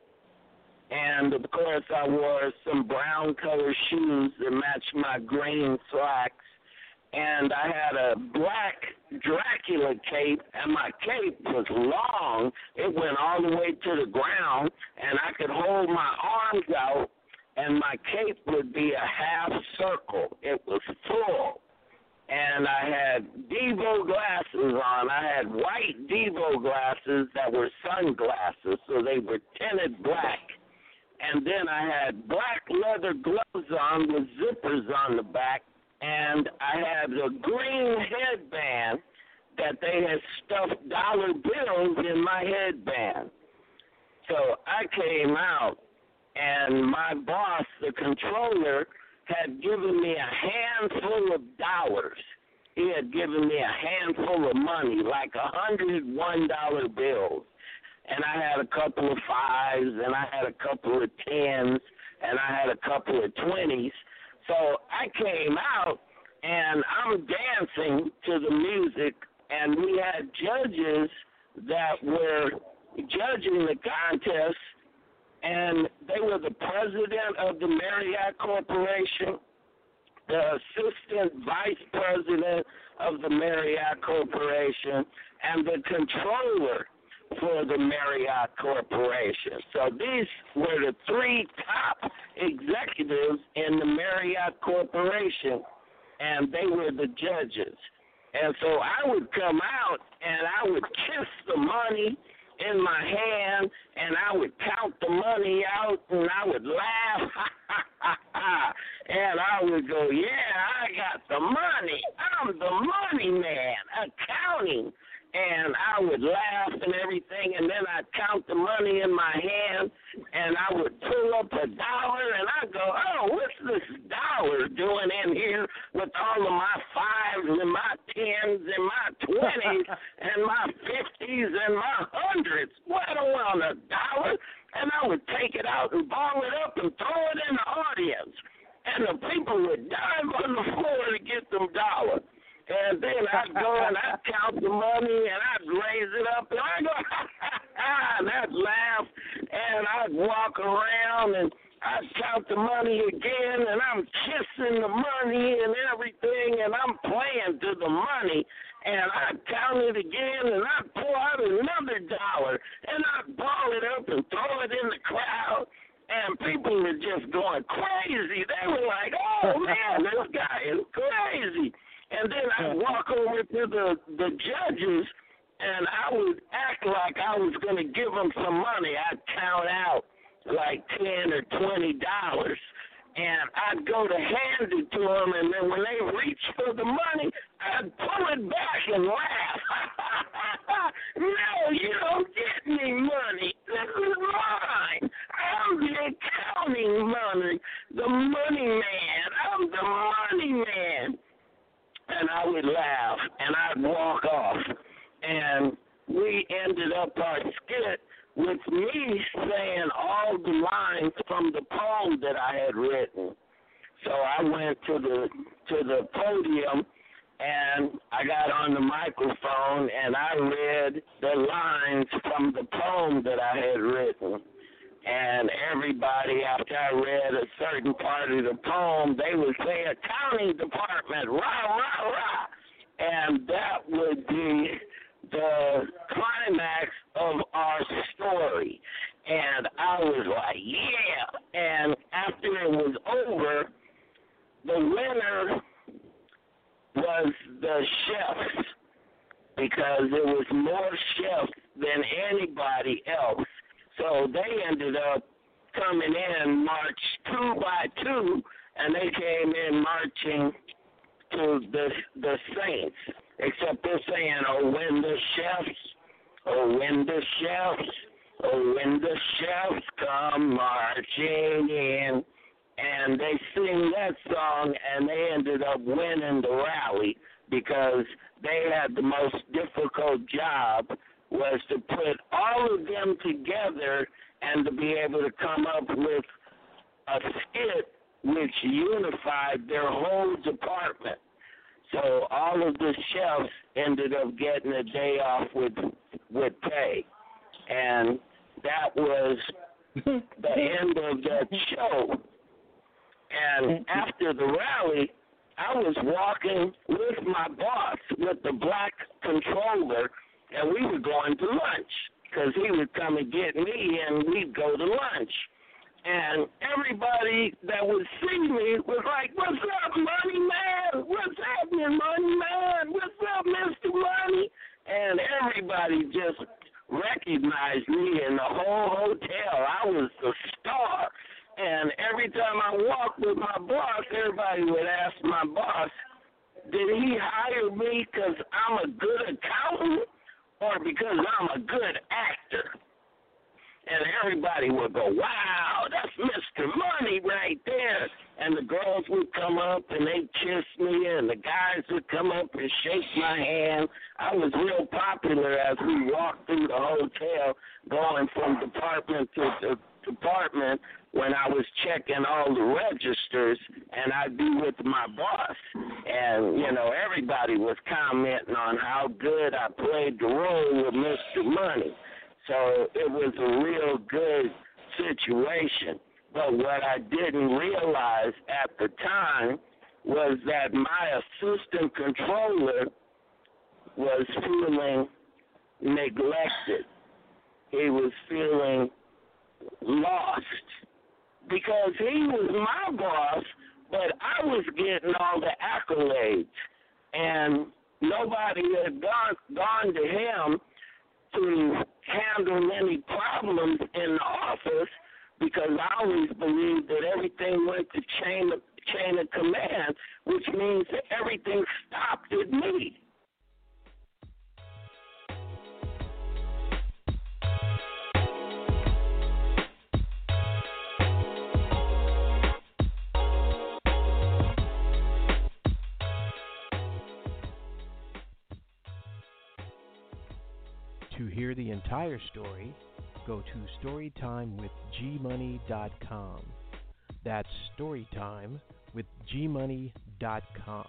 And, of course, I wore some brown color shoes that matched my green slacks. And I had a black Dracula cape, and my cape was long. It went all the way to the ground, and I could hold my arms out, and my cape would be a half circle. It was full. And I had Devo glasses on. I had white Devo glasses that were sunglasses, so they were tinted black. And then I had black leather gloves on with zippers on the back. And I had a green headband that they had stuffed dollar bills in my headband. So I came out and my boss, the controller, had given me a handful of dollars. He had given me a handful of money, like $101 bills. And I had a couple of 5s, and I had a couple of 10s, and I had a couple of 20s. So I came out, and I'm dancing to the music, and we had judges that were judging the contest, and they were the president of the Marriott Corporation, the assistant vice president of the Marriott Corporation, and the controller for the Marriott Corporation. So these were the 3 top executives in the Marriott Corporation, and they were the judges. And so I would come out, and I would kiss the money in my hand, and I would count the money out, and I would laugh, and I would go, yeah, I got the money. I'm the money man, accounting. And I would laugh and everything, and then I'd count the money in my hand, and I would pull up $1, and I'd go, oh, what's this dollar doing in here with all of my 5s and my 10s and my 20s and my 50s and my 100s? Well, I don't want $1. And I would take it out and ball it up and throw it in the audience. And the people would dive on the floor to get them dollars. And then I'd go and I'd count the money, and I'd raise it up, and I'd go, and I'd laugh, and I'd walk around, and I'd count the money again, and I'm kissing the money and everything, and I'm playing to the money, and I'd count it again, and I'd pull out another $1, and I'd ball it up and throw it in the crowd. And people were just going crazy. They were like, oh, man, this guy is crazy. And then I'd walk over to the judges, and I would act like I was going to give them some money. I'd count out like $10 or $20, and I'd go to hand it to them, and then when they reach for the money, I'd pull it back and laugh. No, you don't get any money. This is mine. I'm the accounting money, the money man. I'm the money man. And I would laugh, and I'd walk off. And we ended up our skit with me saying all the lines from the poem that I had written. So I went to the podium, and I got on the microphone, and I read the lines from the poem that I had written. And everybody, after I read a certain part of the poem, they would say, accounting department, rah, rah, rah. And that would be the climax of our story. And I was like, yeah. And after it was over, the winner was the chefs, because it was more chefs than anybody else. So they ended up coming in March 2 by 2, and they came in marching to the Saints, except they're saying, oh, when the chefs, oh, when the chefs, oh, when the chefs come marching in. And they sing that song, and they ended up winning the rally because they had the most difficult job, was to put all of them together and to be able to come up with a skit which unified their whole department. So all of the chefs ended up getting a day off with pay. And that was the end of that show. And after the rally, I was walking with my boss, with the black controller, and we were going to lunch because he would come and get me, and we'd go to lunch. And everybody that would see me was like, what's up, Money Man? What's happening, Money Man? What's up, Mr. Money? And everybody just recognized me in the whole hotel. I was the star. And every time I walked with my boss, everybody would ask my boss, did he hire me because I'm a good accountant or because I'm a good actor? And everybody would go, wow, oh, that's Mr. Money right there. And the girls would come up and they'd kiss me, and the guys would come up and shake my hand. I was real popular as we walked through the hotel, going from department to department when I was checking all the registers, and I'd be with my boss. And, you know, everybody was commenting on how good I played the role of Mr. Money. So it was a real good situation. But what I didn't realize at the time was that my assistant controller was feeling neglected. He was feeling lost because he was my boss, but I was getting all the accolades, and nobody had gone to him to handle any problems in the office, because I always believed that everything went to chain of command, which means that everything stopped at me. To hear the entire story, go to storytimewithgmoney.com. That's storytimewithgmoney.com.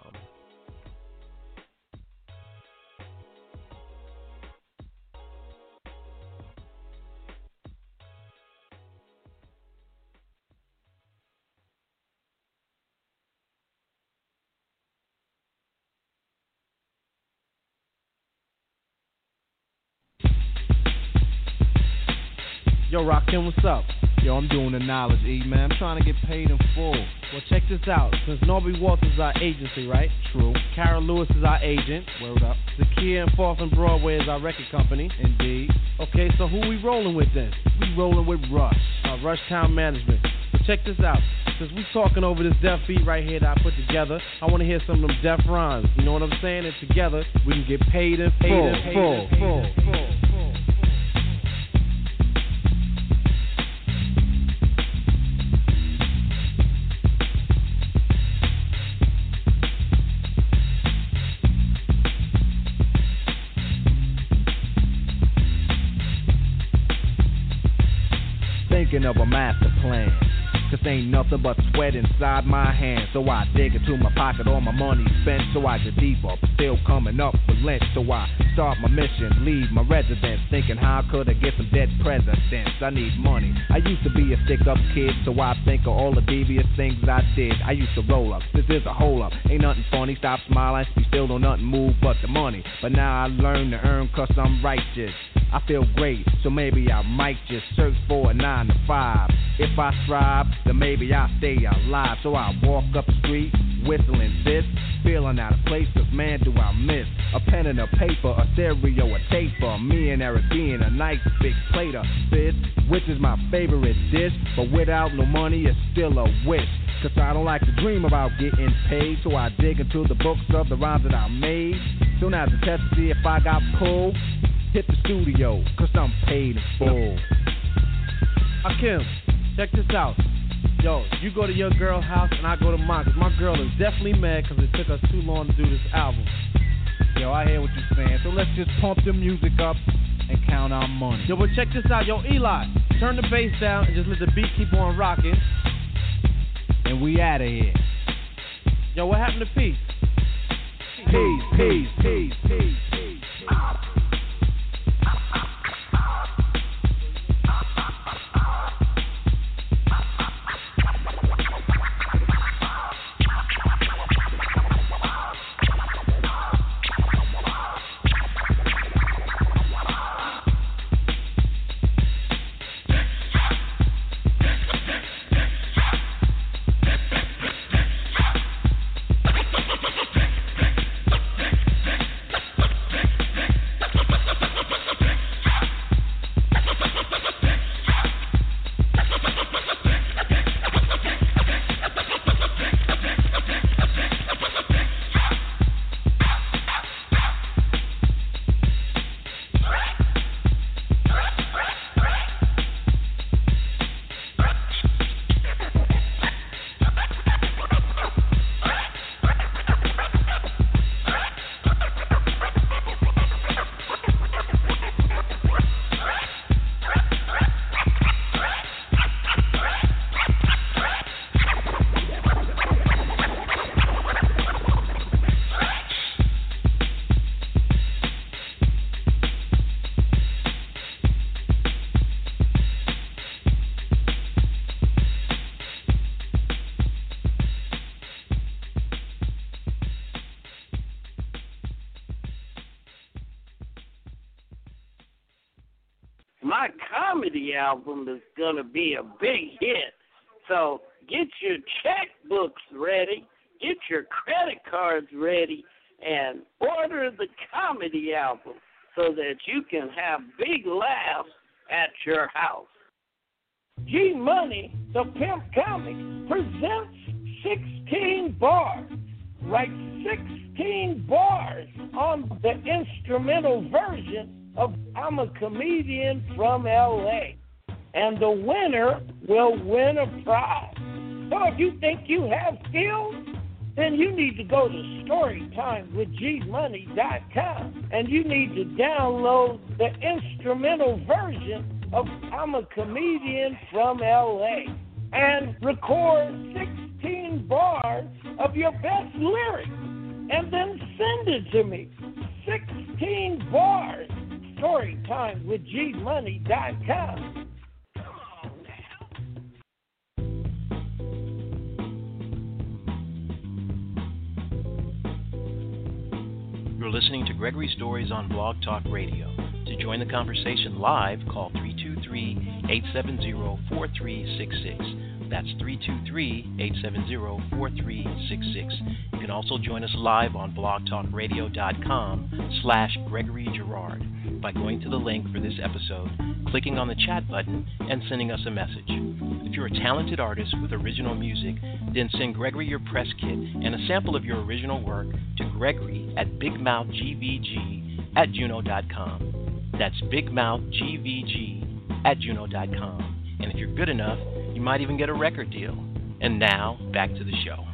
Yo, Rakim, what's up? Yo, I'm doing the knowledge, E, man. I'm trying to get paid in full. Well, check this out. Since Norby Walters is our agency, right? True. Kara Lewis is our agent. Word up. Zakia and 4th and Broadway is our record company. Indeed. Okay, so who we rolling with then? We rolling with Rush, Rush Town Management. So check this out. Since we talking over this deaf beat right here that I put together, I want to hear some of them deaf rhymes. You know what I'm saying? And together, we can get paid in full. Thinking of a master plan, 'cause ain't nothing but sweat inside my hands. So I dig into my pocket, all my money spent, so I get deeper, but still coming up with lint. So I start my mission, leave my residence, thinking how could I get some dead presidents? I need money. I used to be a stick-up kid, so I think of all the devious things I did. I used to roll up, this is a hole-up, ain't nothing funny, stop smiling, we still don't nothing move but the money. But now I learn to earn 'cause I'm righteous. I feel great, so maybe I might just search for a 9 to 5. If I strive, then maybe I'll stay alive. So I walk up the street, whistling this, feeling out of place, 'cause man do I miss a pen and a paper, a stereo, a tape for me and Eric being a nice big plate of fish, which is my favorite dish. But without no money, it's still a wish, 'cause I don't like to dream about getting paid. So I dig into the books of the rhymes that I made. Soon as I test to see if I got pulled, hit the studio, 'cause I'm paid in full. Hakim, check this out. Yo, you go to your girl's house and I go to mine, 'cause my girl is definitely mad 'cause it took us too long to do this album. Yo, I hear what you're saying, so let's just pump the music up and count our money. Yo, but check this out. Yo, Eli, turn the bass down and just let the beat keep on rocking. And we out of here. Yo, what happened to Peace? Peace. my comedy album is going to be a big hit. So get your checkbooks ready, get your credit cards ready, and order the comedy album so that you can have big laughs at your house. G Money, the Pimp Comic, presents 16 bars. Write 16 bars on the instrumental version of I'm a Comedian from L.A. And the winner will win a prize. So if you think you have skills, then you need to go to StoryTimesWithGMoney.com and you need to download the instrumental version of I'm a Comedian from L.A. and record 16 bars of your best lyrics and then send it to me. 16 bars. StoryTimesWithGMoney.com. You're listening to Gregory Stories on Blog Talk Radio. To join the conversation live, call 323-870-4366. That's 323-870-4366. You can also join us live on blogtalkradio.com/Gregory Girard by going to the link for this episode, clicking on the chat button, and sending us a message. If you're a talented artist with original music, then send Gregory your press kit and a sample of your original work to Gregory@BigMouthGVG@Juno.com. That's BigMouthGVG@Juno.com. And if you're good enough, you might even get a record deal. And now, back to the show.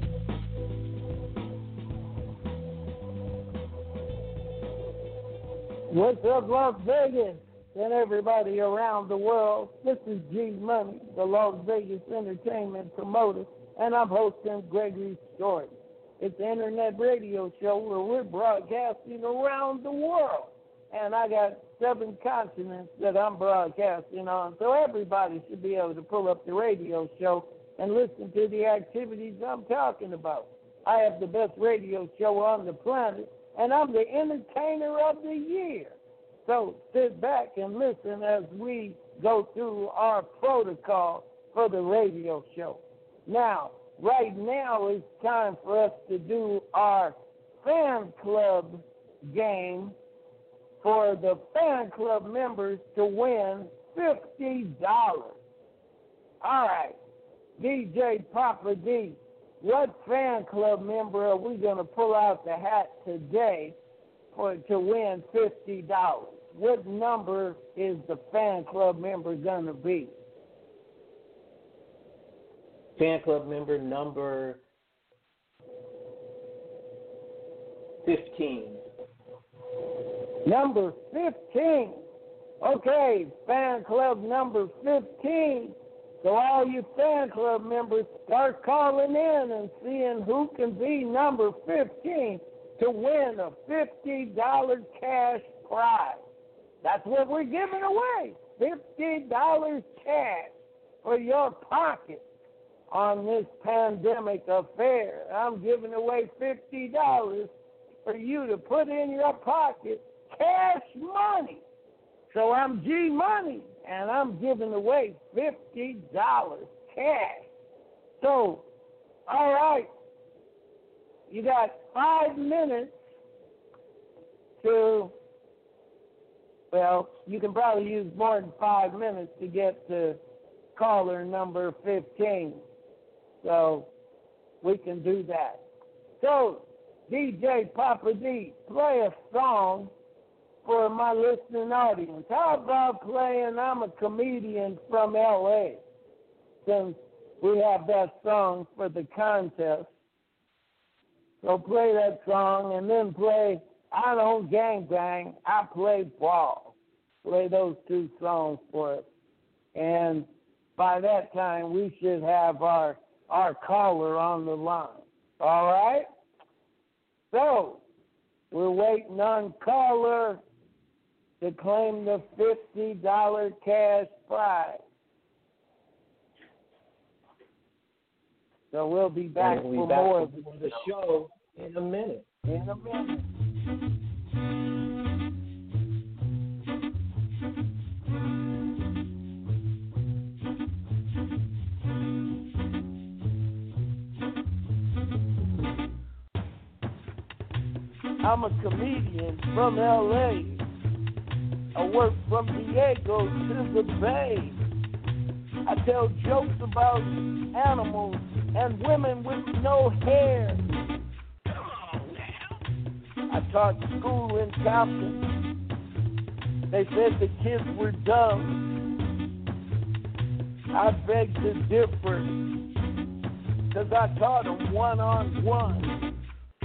What's up, Las Vegas, and everybody around the world? This is G Money, the Las Vegas entertainment promoter, and I'm hosting Gregory Stories. It's an internet radio show where we're broadcasting around the world, and I got 7 continents that I'm broadcasting on, so everybody should be able to pull up the radio show and listen to the activities I'm talking about. I have the best radio show on the planet, and I'm the entertainer of the year. So sit back and listen as we go through our protocol for the radio show. Now, right now it's time for us to do our fan club game for the fan club members to win $50. All right, DJ Papa D, what fan club member are we going to pull out the hat today to win $50? What number is the fan club member going to be? Fan club member number 15. Number 15. Okay, fan club number 15. So all you fan club members, start calling in and seeing who can be number 15 to win a $50 cash prize. That's what we're giving away, $50 cash for your pocket on this pandemic affair. I'm giving away $50 for you to put in your pocket, cash money. So I'm G Money, and I'm giving away $50 cash. So, all right, you got 5 minutes to, well, you can probably use more than 5 minutes to get to caller number 15. So we can do that. So, DJ Papa D, play a song for my listening audience. How about playing I'm a Comedian from L.A., since we have that song for the contest. So play that song and then play I Don't Gang Bang, I Play Ball. Play those 2 songs for us. And by that time, we should have our caller on the line. All right? So, we're waiting on caller to claim the $50 cash prize. So we'll be back for more of the show in a minute. I'm a comedian from L.A. I work from Diego to the Bay. I tell jokes about animals and women with no hair. I taught school in Compton. They said the kids were dumb. I beg to differ, 'cause I taught them one-on-one.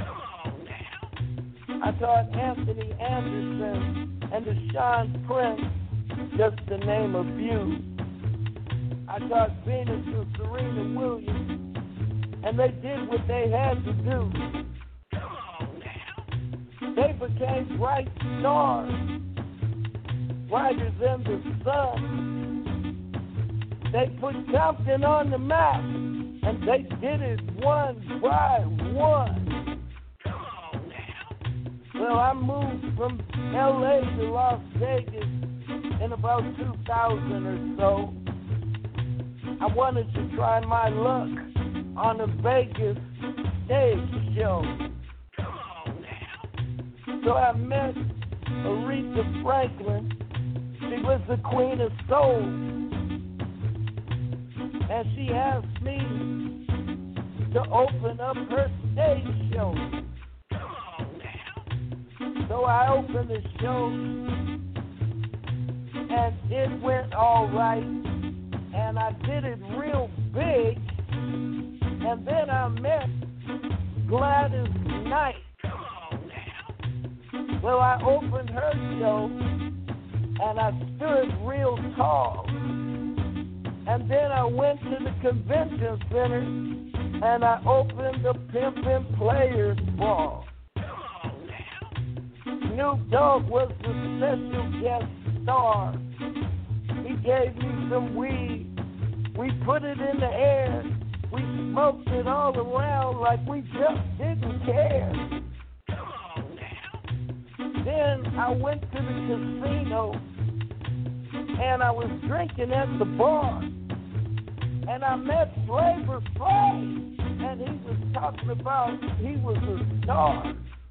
I taught Anthony Anderson and Deshaun Prince, just to name a few. I taught Venus and Serena Williams, and they did what they had to do. They became bright stars, brighter than the sun. They put Compton on the map, and they did it one by one. Well, I moved from L.A. to Las Vegas in about 2000 or so. I wanted to try my luck on a Vegas stage show. So I met Aretha Franklin. She was the queen of soul. And she asked me to open up her stage show. So I opened the show, and it went all right, and I did it real big, and then I met Gladys Knight. Well, I opened her show, and I stood real tall, and then I went to the convention center, and I opened the Pimpin' Players Ball. Snoop Dogg was the special guest star. He gave me some weed. We put it in the air. We smoked it all around like we just didn't care. Then I went to the casino, and I was drinking at the bar. And I met Flavor Flav, and he was talking about he was a star.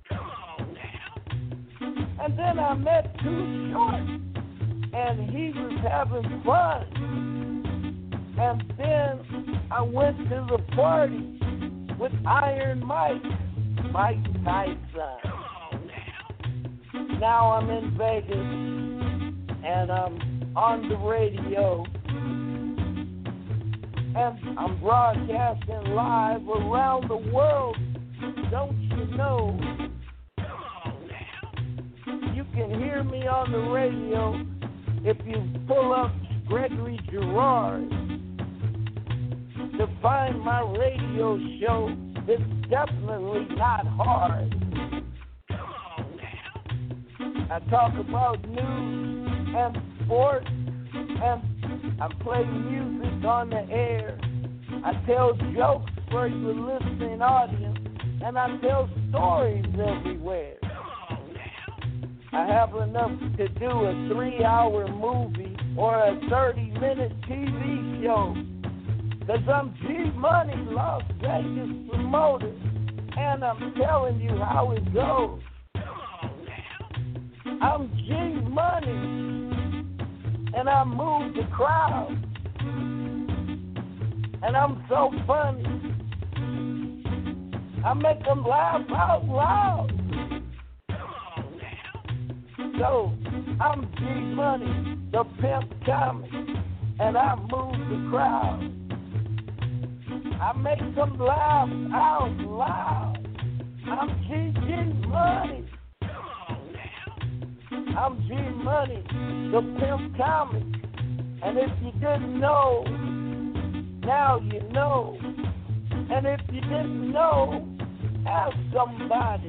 And then I met Too Short, and he was having fun. And then I went to the party with Iron Mike Tyson. Now I'm in Vegas, and I'm on the radio, and I'm broadcasting live around the world. Don't you know? You can hear me on the radio if you pull up Gregory Girard to find my radio show. It's definitely not hard. I talk about news and sports, and I play music on the air. I tell jokes for the listening audience, and I tell stories everywhere. I have enough to do a 3-hour movie or a 30-minute TV show, 'cause I'm G-Money, Las Vegas promoter, and I'm telling you how it goes. I'm G-Money, and I move the crowd, and I'm so funny. I make them laugh out loud. So, I'm G-Money, the pimp comic, and I move the crowd. I make them laugh out loud. I'm G-Money. I'm G-Money, the pimp comic. And if you didn't know, now you know. And if you didn't know, ask somebody.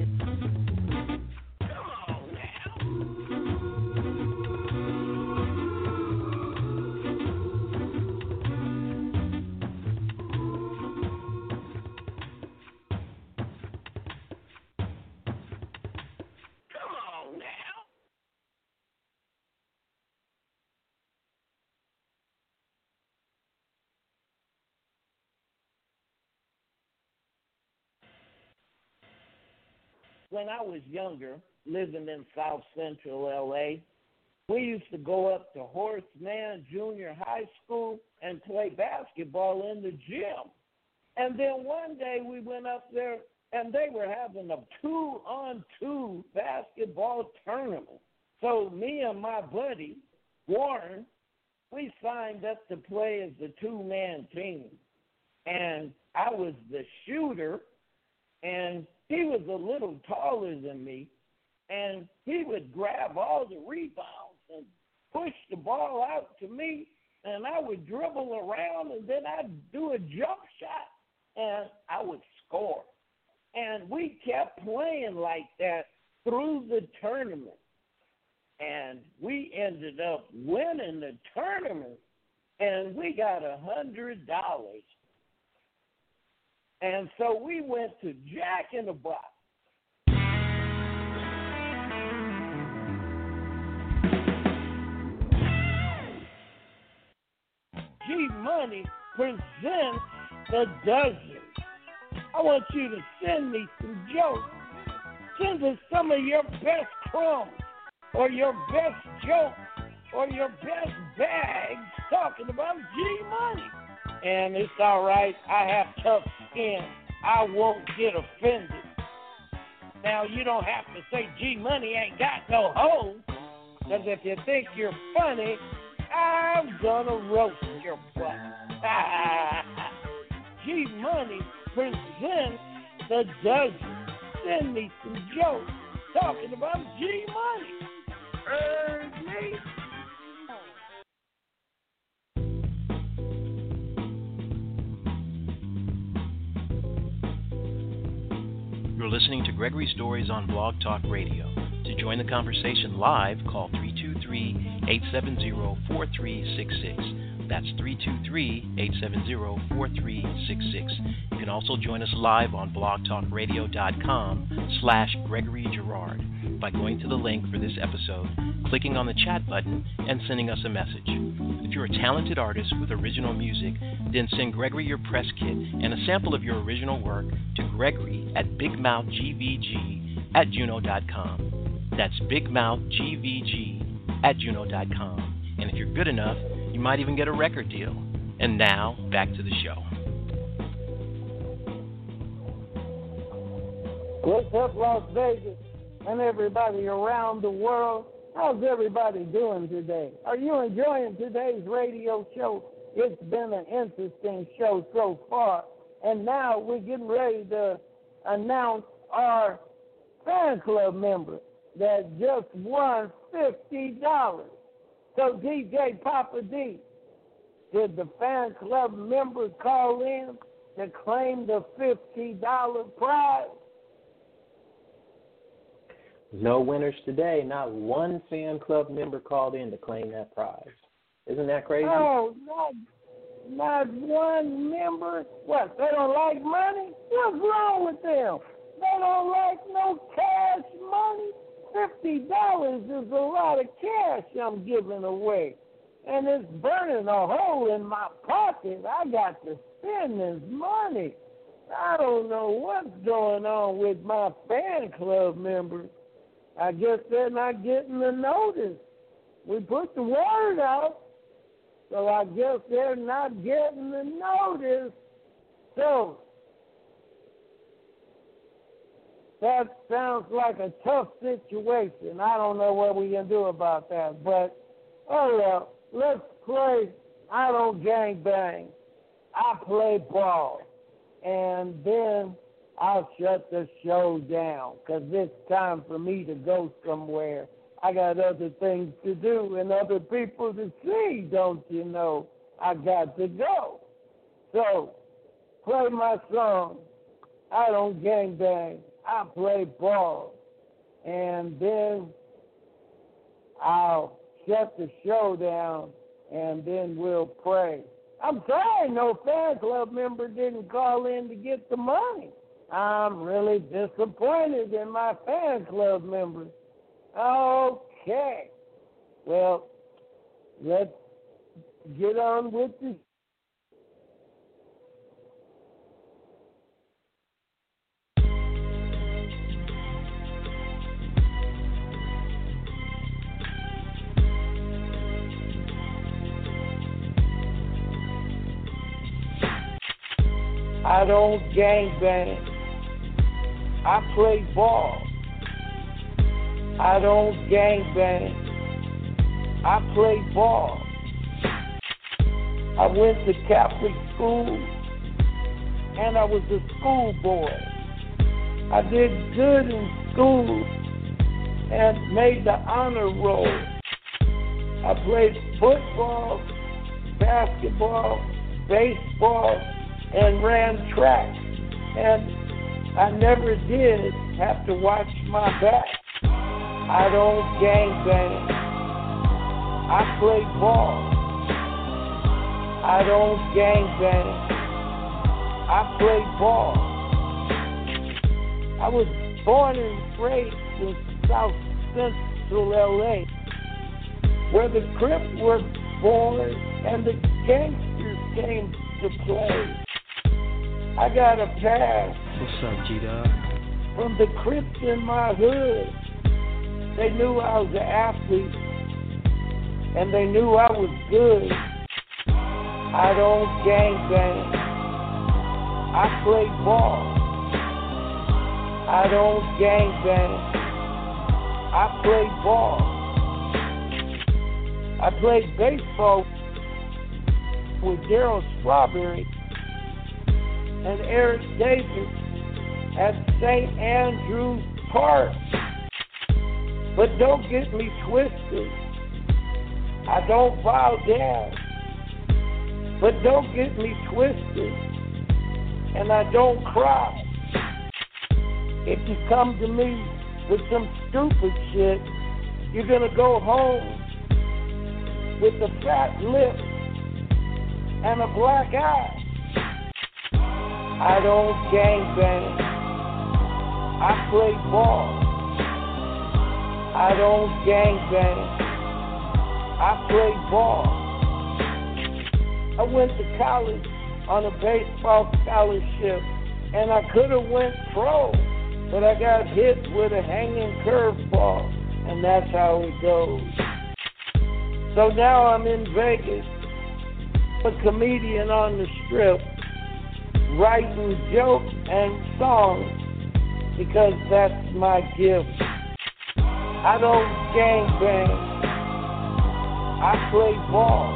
when I was younger, living in South Central L.A., we used to go up to Horace Mann Junior High School and play basketball in the gym. And then one day we went up there, and they were having a 2-on-2 basketball tournament. So me and my buddy, Warren, we signed up to play as a 2-man team. And I was the shooter, and he was a little taller than me, and he would grab all the rebounds and push the ball out to me, and I would dribble around, and then I'd do a jump shot, and I would score. And we kept playing like that through the tournament. And we ended up winning the tournament, and we got $100. And so we went to Jack in the Box. G Money presents The Dozen. I want you to send me some jokes. Send us some of your best crumbs, or your best jokes, or your best bags talking about G Money. And it's all right. I have tough skin. I won't get offended. Now, you don't have to say G Money ain't got no hoes, because if you think you're funny, I'm gonna roast your butt. G Money presents The Dozen. Send me some jokes talking about G Money. Heard me? You're listening to Gregory Stories on Blog Talk Radio. To join the conversation live, call 323-870-4366. That's 323-870-4366. You can also join us live on blogtalkradio.com/Gregory Girard by going to the link for this episode, clicking on the chat button, and sending us a message. If you're a talented artist with original music, then send Gregory your press kit and a sample of your original work to Gregory at bigmouthgvg@juno.com. That's bigmouthgvg@juno.com. And if you're good enough, you might even get a record deal. And now, back to the show. What's up, Las Vegas, and everybody around the world? How's everybody doing today? Are you enjoying today's radio show? It's been an interesting show so far. And now we're getting ready to announce our fan club member that just won $50. So, DJ Papa D, did the fan club member call in to claim the $50 prize? No winners today. Not one fan club member called in to claim that prize. Isn't that crazy? Oh, not one member. What, they don't like money? What's wrong with them? They don't like no cash money? $50 is a lot of cash I'm giving away. And it's burning a hole in my pocket. I got to spend this money. I don't know what's going on with my fan club members. I guess they're not getting the notice. We put the word out, so I guess they're not getting the notice. So that sounds like a tough situation. I don't know what we can do about that. But, oh, well, let's play I Don't Gang Bang. I play ball. And then I'll shut the show down because it's time for me to go somewhere. I got other things to do and other people to see, don't you know? I got to go. So, play my song, I Don't Gang Bang. I play ball. And then I'll shut the show down, and then we'll pray. I'm sorry no fan club member didn't call in to get the money. I'm really disappointed in my fan club members. Okay. Well, let's get on with this. don't gangbang. I play ball. I don't gangbang. I play ball. I went to Catholic school, and I was a schoolboy. I did good in school and made the honor roll. I played football, basketball, baseball, and ran track. And I never did have to watch my back. I don't gangbang. I play ball. I don't gangbang. I play ball. I was born and raised in South Central LA, where the Crips were born and the gangsters came to play. I got a pass. What's up, G-Dog? From the Crips in my hood. They knew I was an athlete, and they knew I was good. I don't gangbang. I play ball. I don't gangbang. I play ball. I played baseball with Darryl Strawberry and Eric Davis at St. Andrews Park. But don't get me twisted. I don't bow down. But don't get me twisted. And I don't cry. If you come to me with some stupid shit, you're gonna go home with a fat lip and a black eye. I don't gangbang. I play ball. I don't gangbang. I play ball. I went to college on a baseball scholarship, and I could have went pro, but I got hit with a hanging curveball, and that's how it goes. So now I'm in Vegas, a comedian on the Strip, writing jokes and songs because that's my gift. I don't gangbang. I play ball.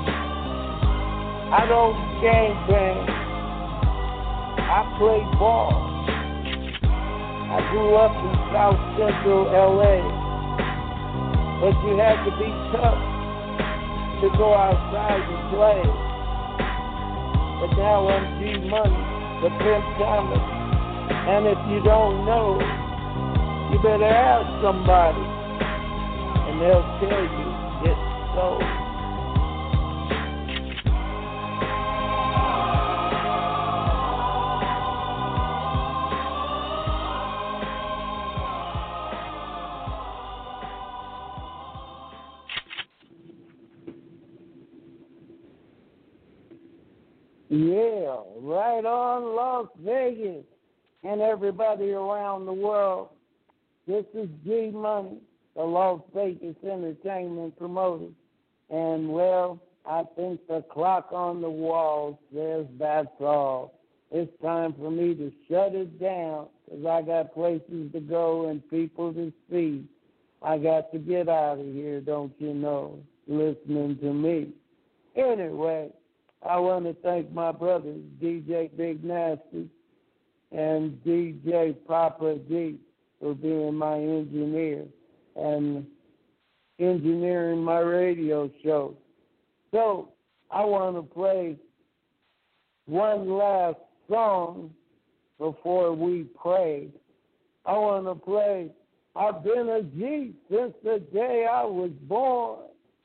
I don't gangbang. I play ball. I grew up in South Central LA, but you had to be tough to go outside and play. But now I'm G-Money, the Pimp Thomas, and if you don't know, you better ask somebody, and they'll tell you it's so. Yeah, right on Las Vegas and everybody around the world. This is G-Money, the Las Vegas entertainment promoter. And, well, I think the clock on the wall says that's all. It's time for me to shut it down because I got places to go and people to see. I got to get out of here, don't you know, listening to me. Anyway, I want to thank my brothers, DJ Big Nasty and DJ Papa D, for being my engineer and engineering my radio show. So I want to play one last song before we pray. I want to play I've been a G since the day I was born.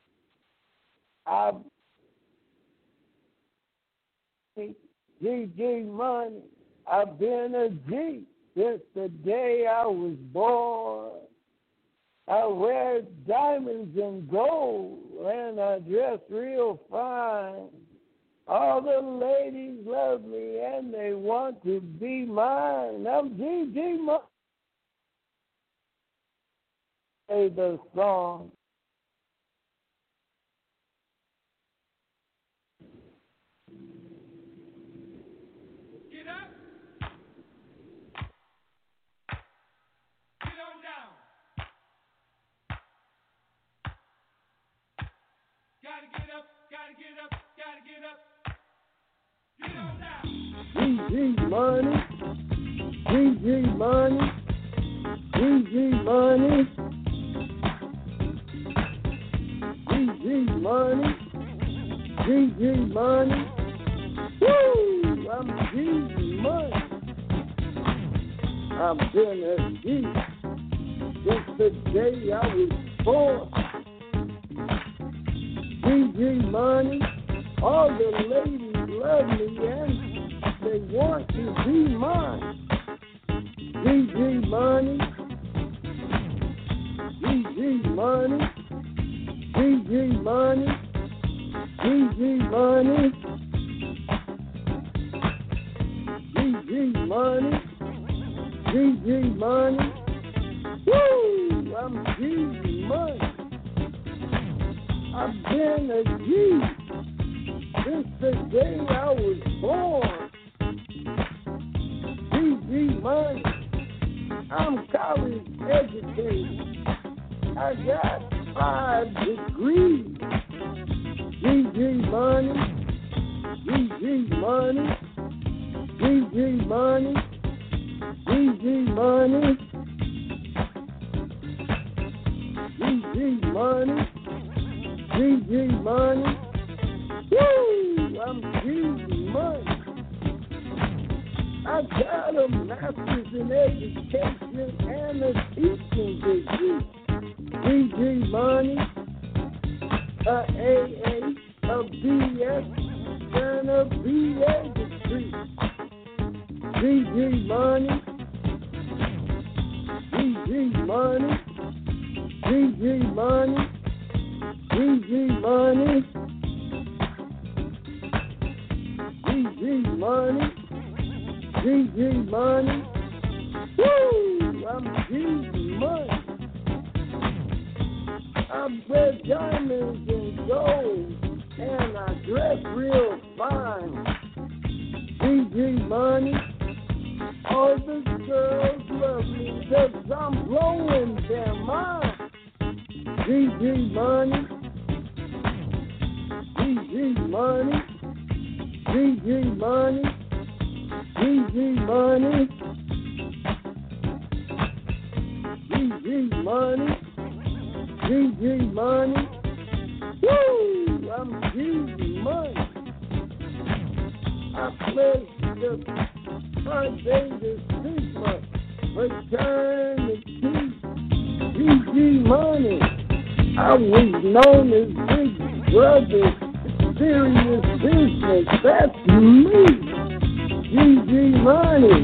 G Money. I've been a G since the day I was born. I wear diamonds and gold and I dress real fine. All the ladies love me and they want to be mine. I'm G Money. Play the song. Get up. GG Money, GG Money, GG Money, GG Money, GG Money. Woo! I'm GG Money. I've been a G since the day I was born. GG Money, all the ladies love me and they want to be mine. GG Money, GG Money, GG Money, GG Money, GG Money, GG Money. Woo! I'm GG Money. I've been a G since the day I was born. GG Money. I'm college educated. I got 5 degrees. GG Money. GG Money. GG Money. GG Money. GG Money. GG Money. Woo! I'm GG Money. I got a master's in education and a teaching degree. GG Money. A AA, a BS, and a BA degree. GG Money. GG Money. GG Money. GG Money. GG Money. GG Money. Woo! I'm GG Money. I wear diamonds and gold, and I dress real fine. GG Money. All the girls love me 'cause I'm blowing their mind. GG Money. GG Money. GG Money. GG Money. GG Money. GG Money. Woo! I'm GG Money. I pledge the Barbados Sigma fraternity. GG Money. I was known as Big Brother, serious business. That's me. GG Money.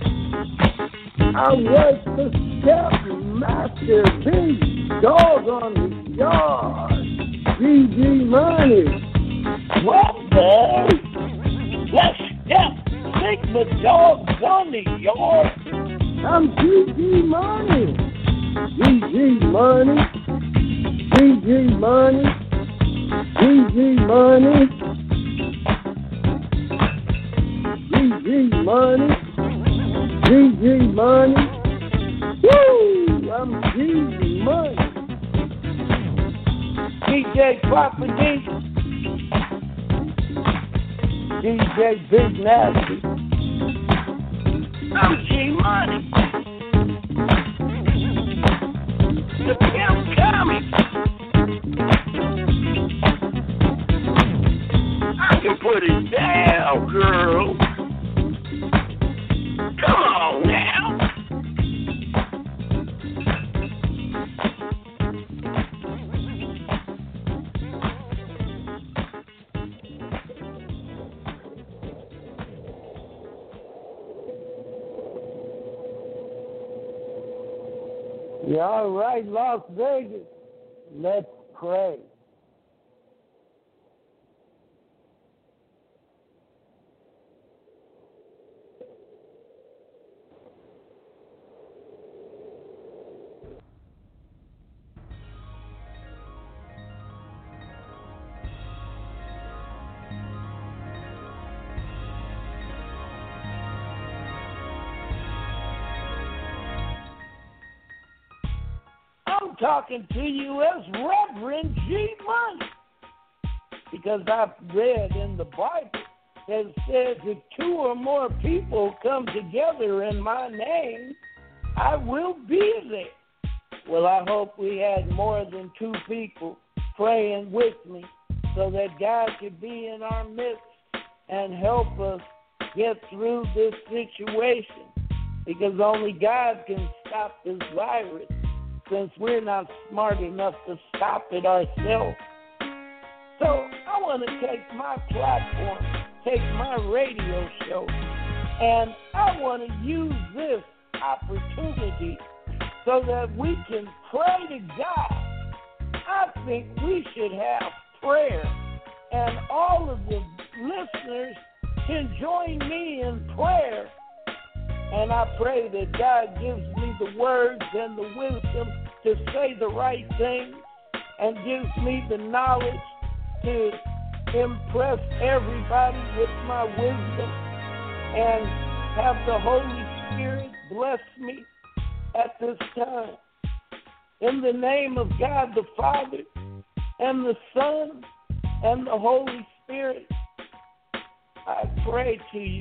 I was the step master, big dog on the yard. GG Money. What, boy? Let's step Sigma dogs on the yard. I'm GG Money. GG Money. GG Money. GG Money. GG Money. GG Money. Woo! I'm GG Money. DJ Papa D. DJ Big Nasty. I'm G Money. The Pimp Comic. I can put it down, girl. Come on now. Yeah, all right, Las Vegas. Let's pray. I'm talking to you as Reverend G Money, because I've read in the Bible that says if 2 or more people come together in my name, I will be there. Well, I hope we had more than 2 people praying with me so that God could be in our midst and help us get through this situation, because only God can stop this virus, since we're not smart enough to stop it ourselves. So I want to take my platform, take my radio show, and I want to use this opportunity so that we can pray to God. I think we should have prayer, and all of the listeners can join me in prayer. And I pray that God gives me the words and the wisdom to say the right things, and gives me the knowledge to impress everybody with my wisdom, and have the Holy Spirit bless me at this time. In the name of God the Father, and the Son, and the Holy Spirit, I pray to you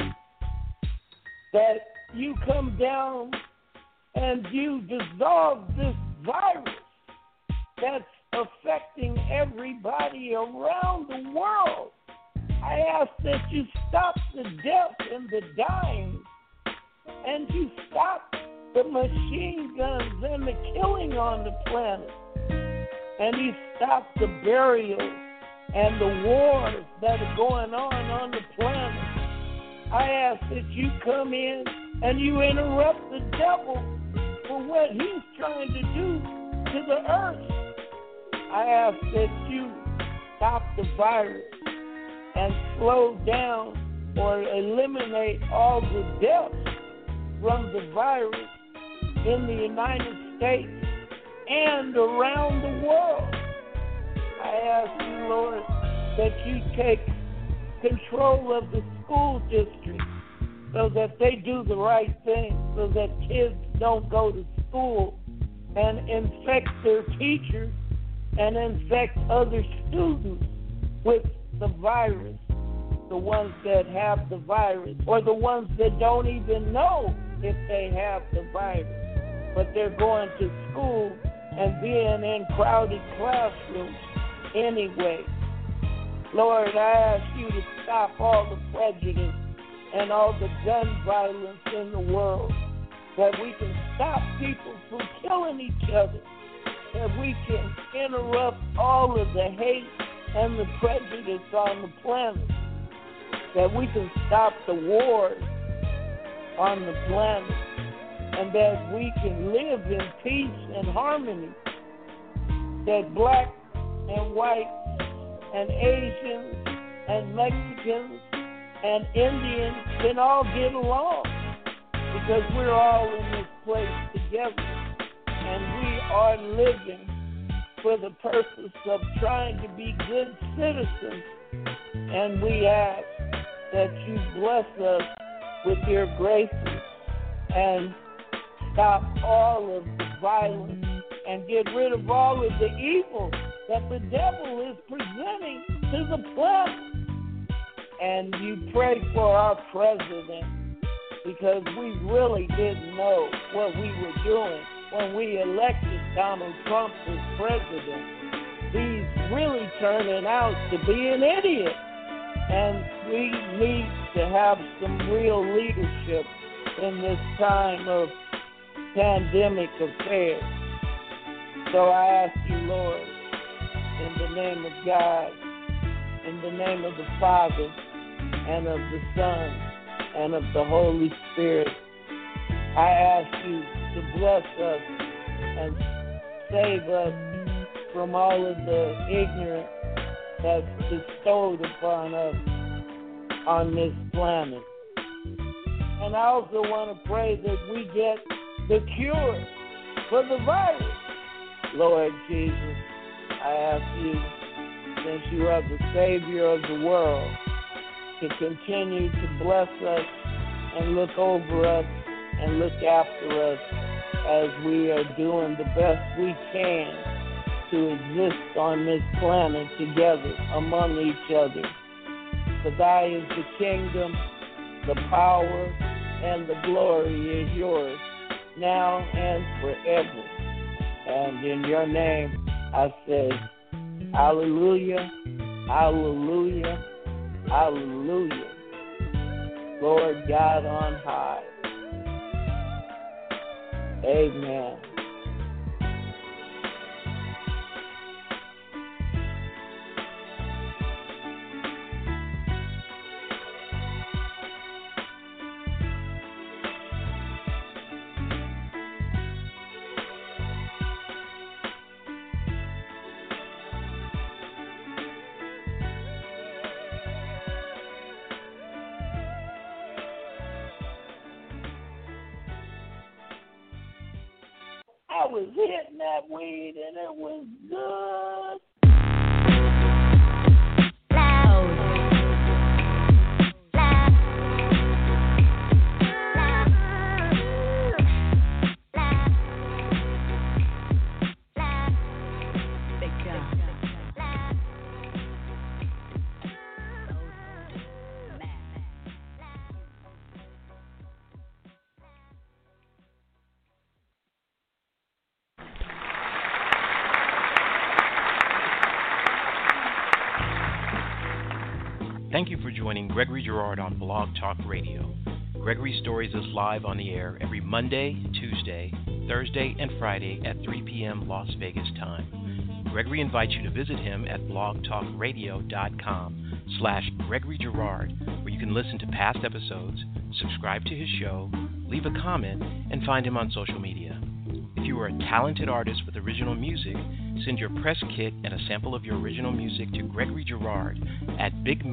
that you come down and you dissolve this virus that's affecting everybody around the world. I ask that you stop the death and the dying, and you stop the machine guns and the killing on the planet, and you stop the burials and the wars that are going on the planet. I ask that you come in and you interrupt the devil for what he's trying to do to the earth. I ask that you stop the virus and slow down or eliminate all the deaths from the virus in the United States and around the world. I ask you, Lord, that you take control of the school district so that they do the right thing, so that kids don't go to school and infect their teachers and infect other students with the virus, the ones that have the virus, or the ones that don't even know if they have the virus, but they're going to school and being in crowded classrooms anyway. Lord, I ask you to stop all the prejudice and all the gun violence in the world, that we can stop people from killing each other, that we can interrupt all of the hate and the prejudice on the planet, that we can stop the wars on the planet, and that we can live in peace and harmony, that black and white and Asians and Mexicans and Indians can all get along, because we're all in this place together, and we are living for the purpose of trying to be good citizens. And we ask that you bless us with your graces and stop all of the violence and get rid of all of the evil that the devil is presenting to the planet. And you pray for our president, because we really didn't know what we were doing when we elected Donald Trump as president. He's really turning out to be an idiot. And we need to have some real leadership in this time of pandemic affairs. So I ask you, Lord, in the name of God, in the name of the Father, and of the Son, and of the Holy Spirit, I ask you to bless us and save us from all of the ignorance that's bestowed upon us on this planet. And I also want to pray that we get the cure for the virus. Lord Jesus, I ask you, since you are the Savior of the world, to continue to bless us and look over us and look after us as we are doing the best we can to exist on this planet together among each other. For thy is the kingdom, the power, and the glory is yours, now and forever. And in your name I say, hallelujah, hallelujah, hallelujah. Lord God on high. Amen. I was hitting that weed and it was good. Thank you for joining Gregory Girard on Blog Talk Radio. Gregory Stories is live on the air every Monday, Tuesday, Thursday, and Friday at 3 p.m. Las Vegas time. Gregory invites you to visit him at blogtalkradio.com/Gregory Girard, where you can listen to past episodes, subscribe to his show, leave a comment, and find him on social media. If you are a talented artist with original music, send your press kit and a sample of your original music to Gregory Girard at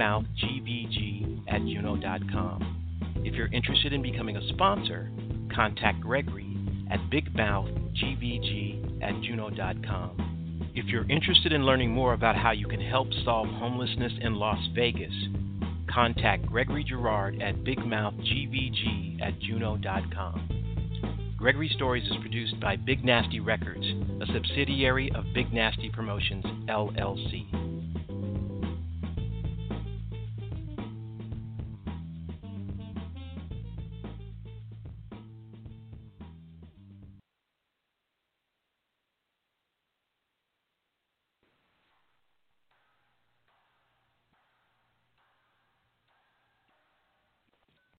bigmouthgvg@juno.com. If you're interested in becoming a sponsor, contact Gregory at bigmouthgvg@juno.com. If you're interested in learning more about how you can help solve homelessness in Las Vegas, contact Gregory Girard at bigmouthgvg@juno.com. Gregory Stories is produced by Big Nasty Records, a subsidiary of Big Nasty Promotions, LLC.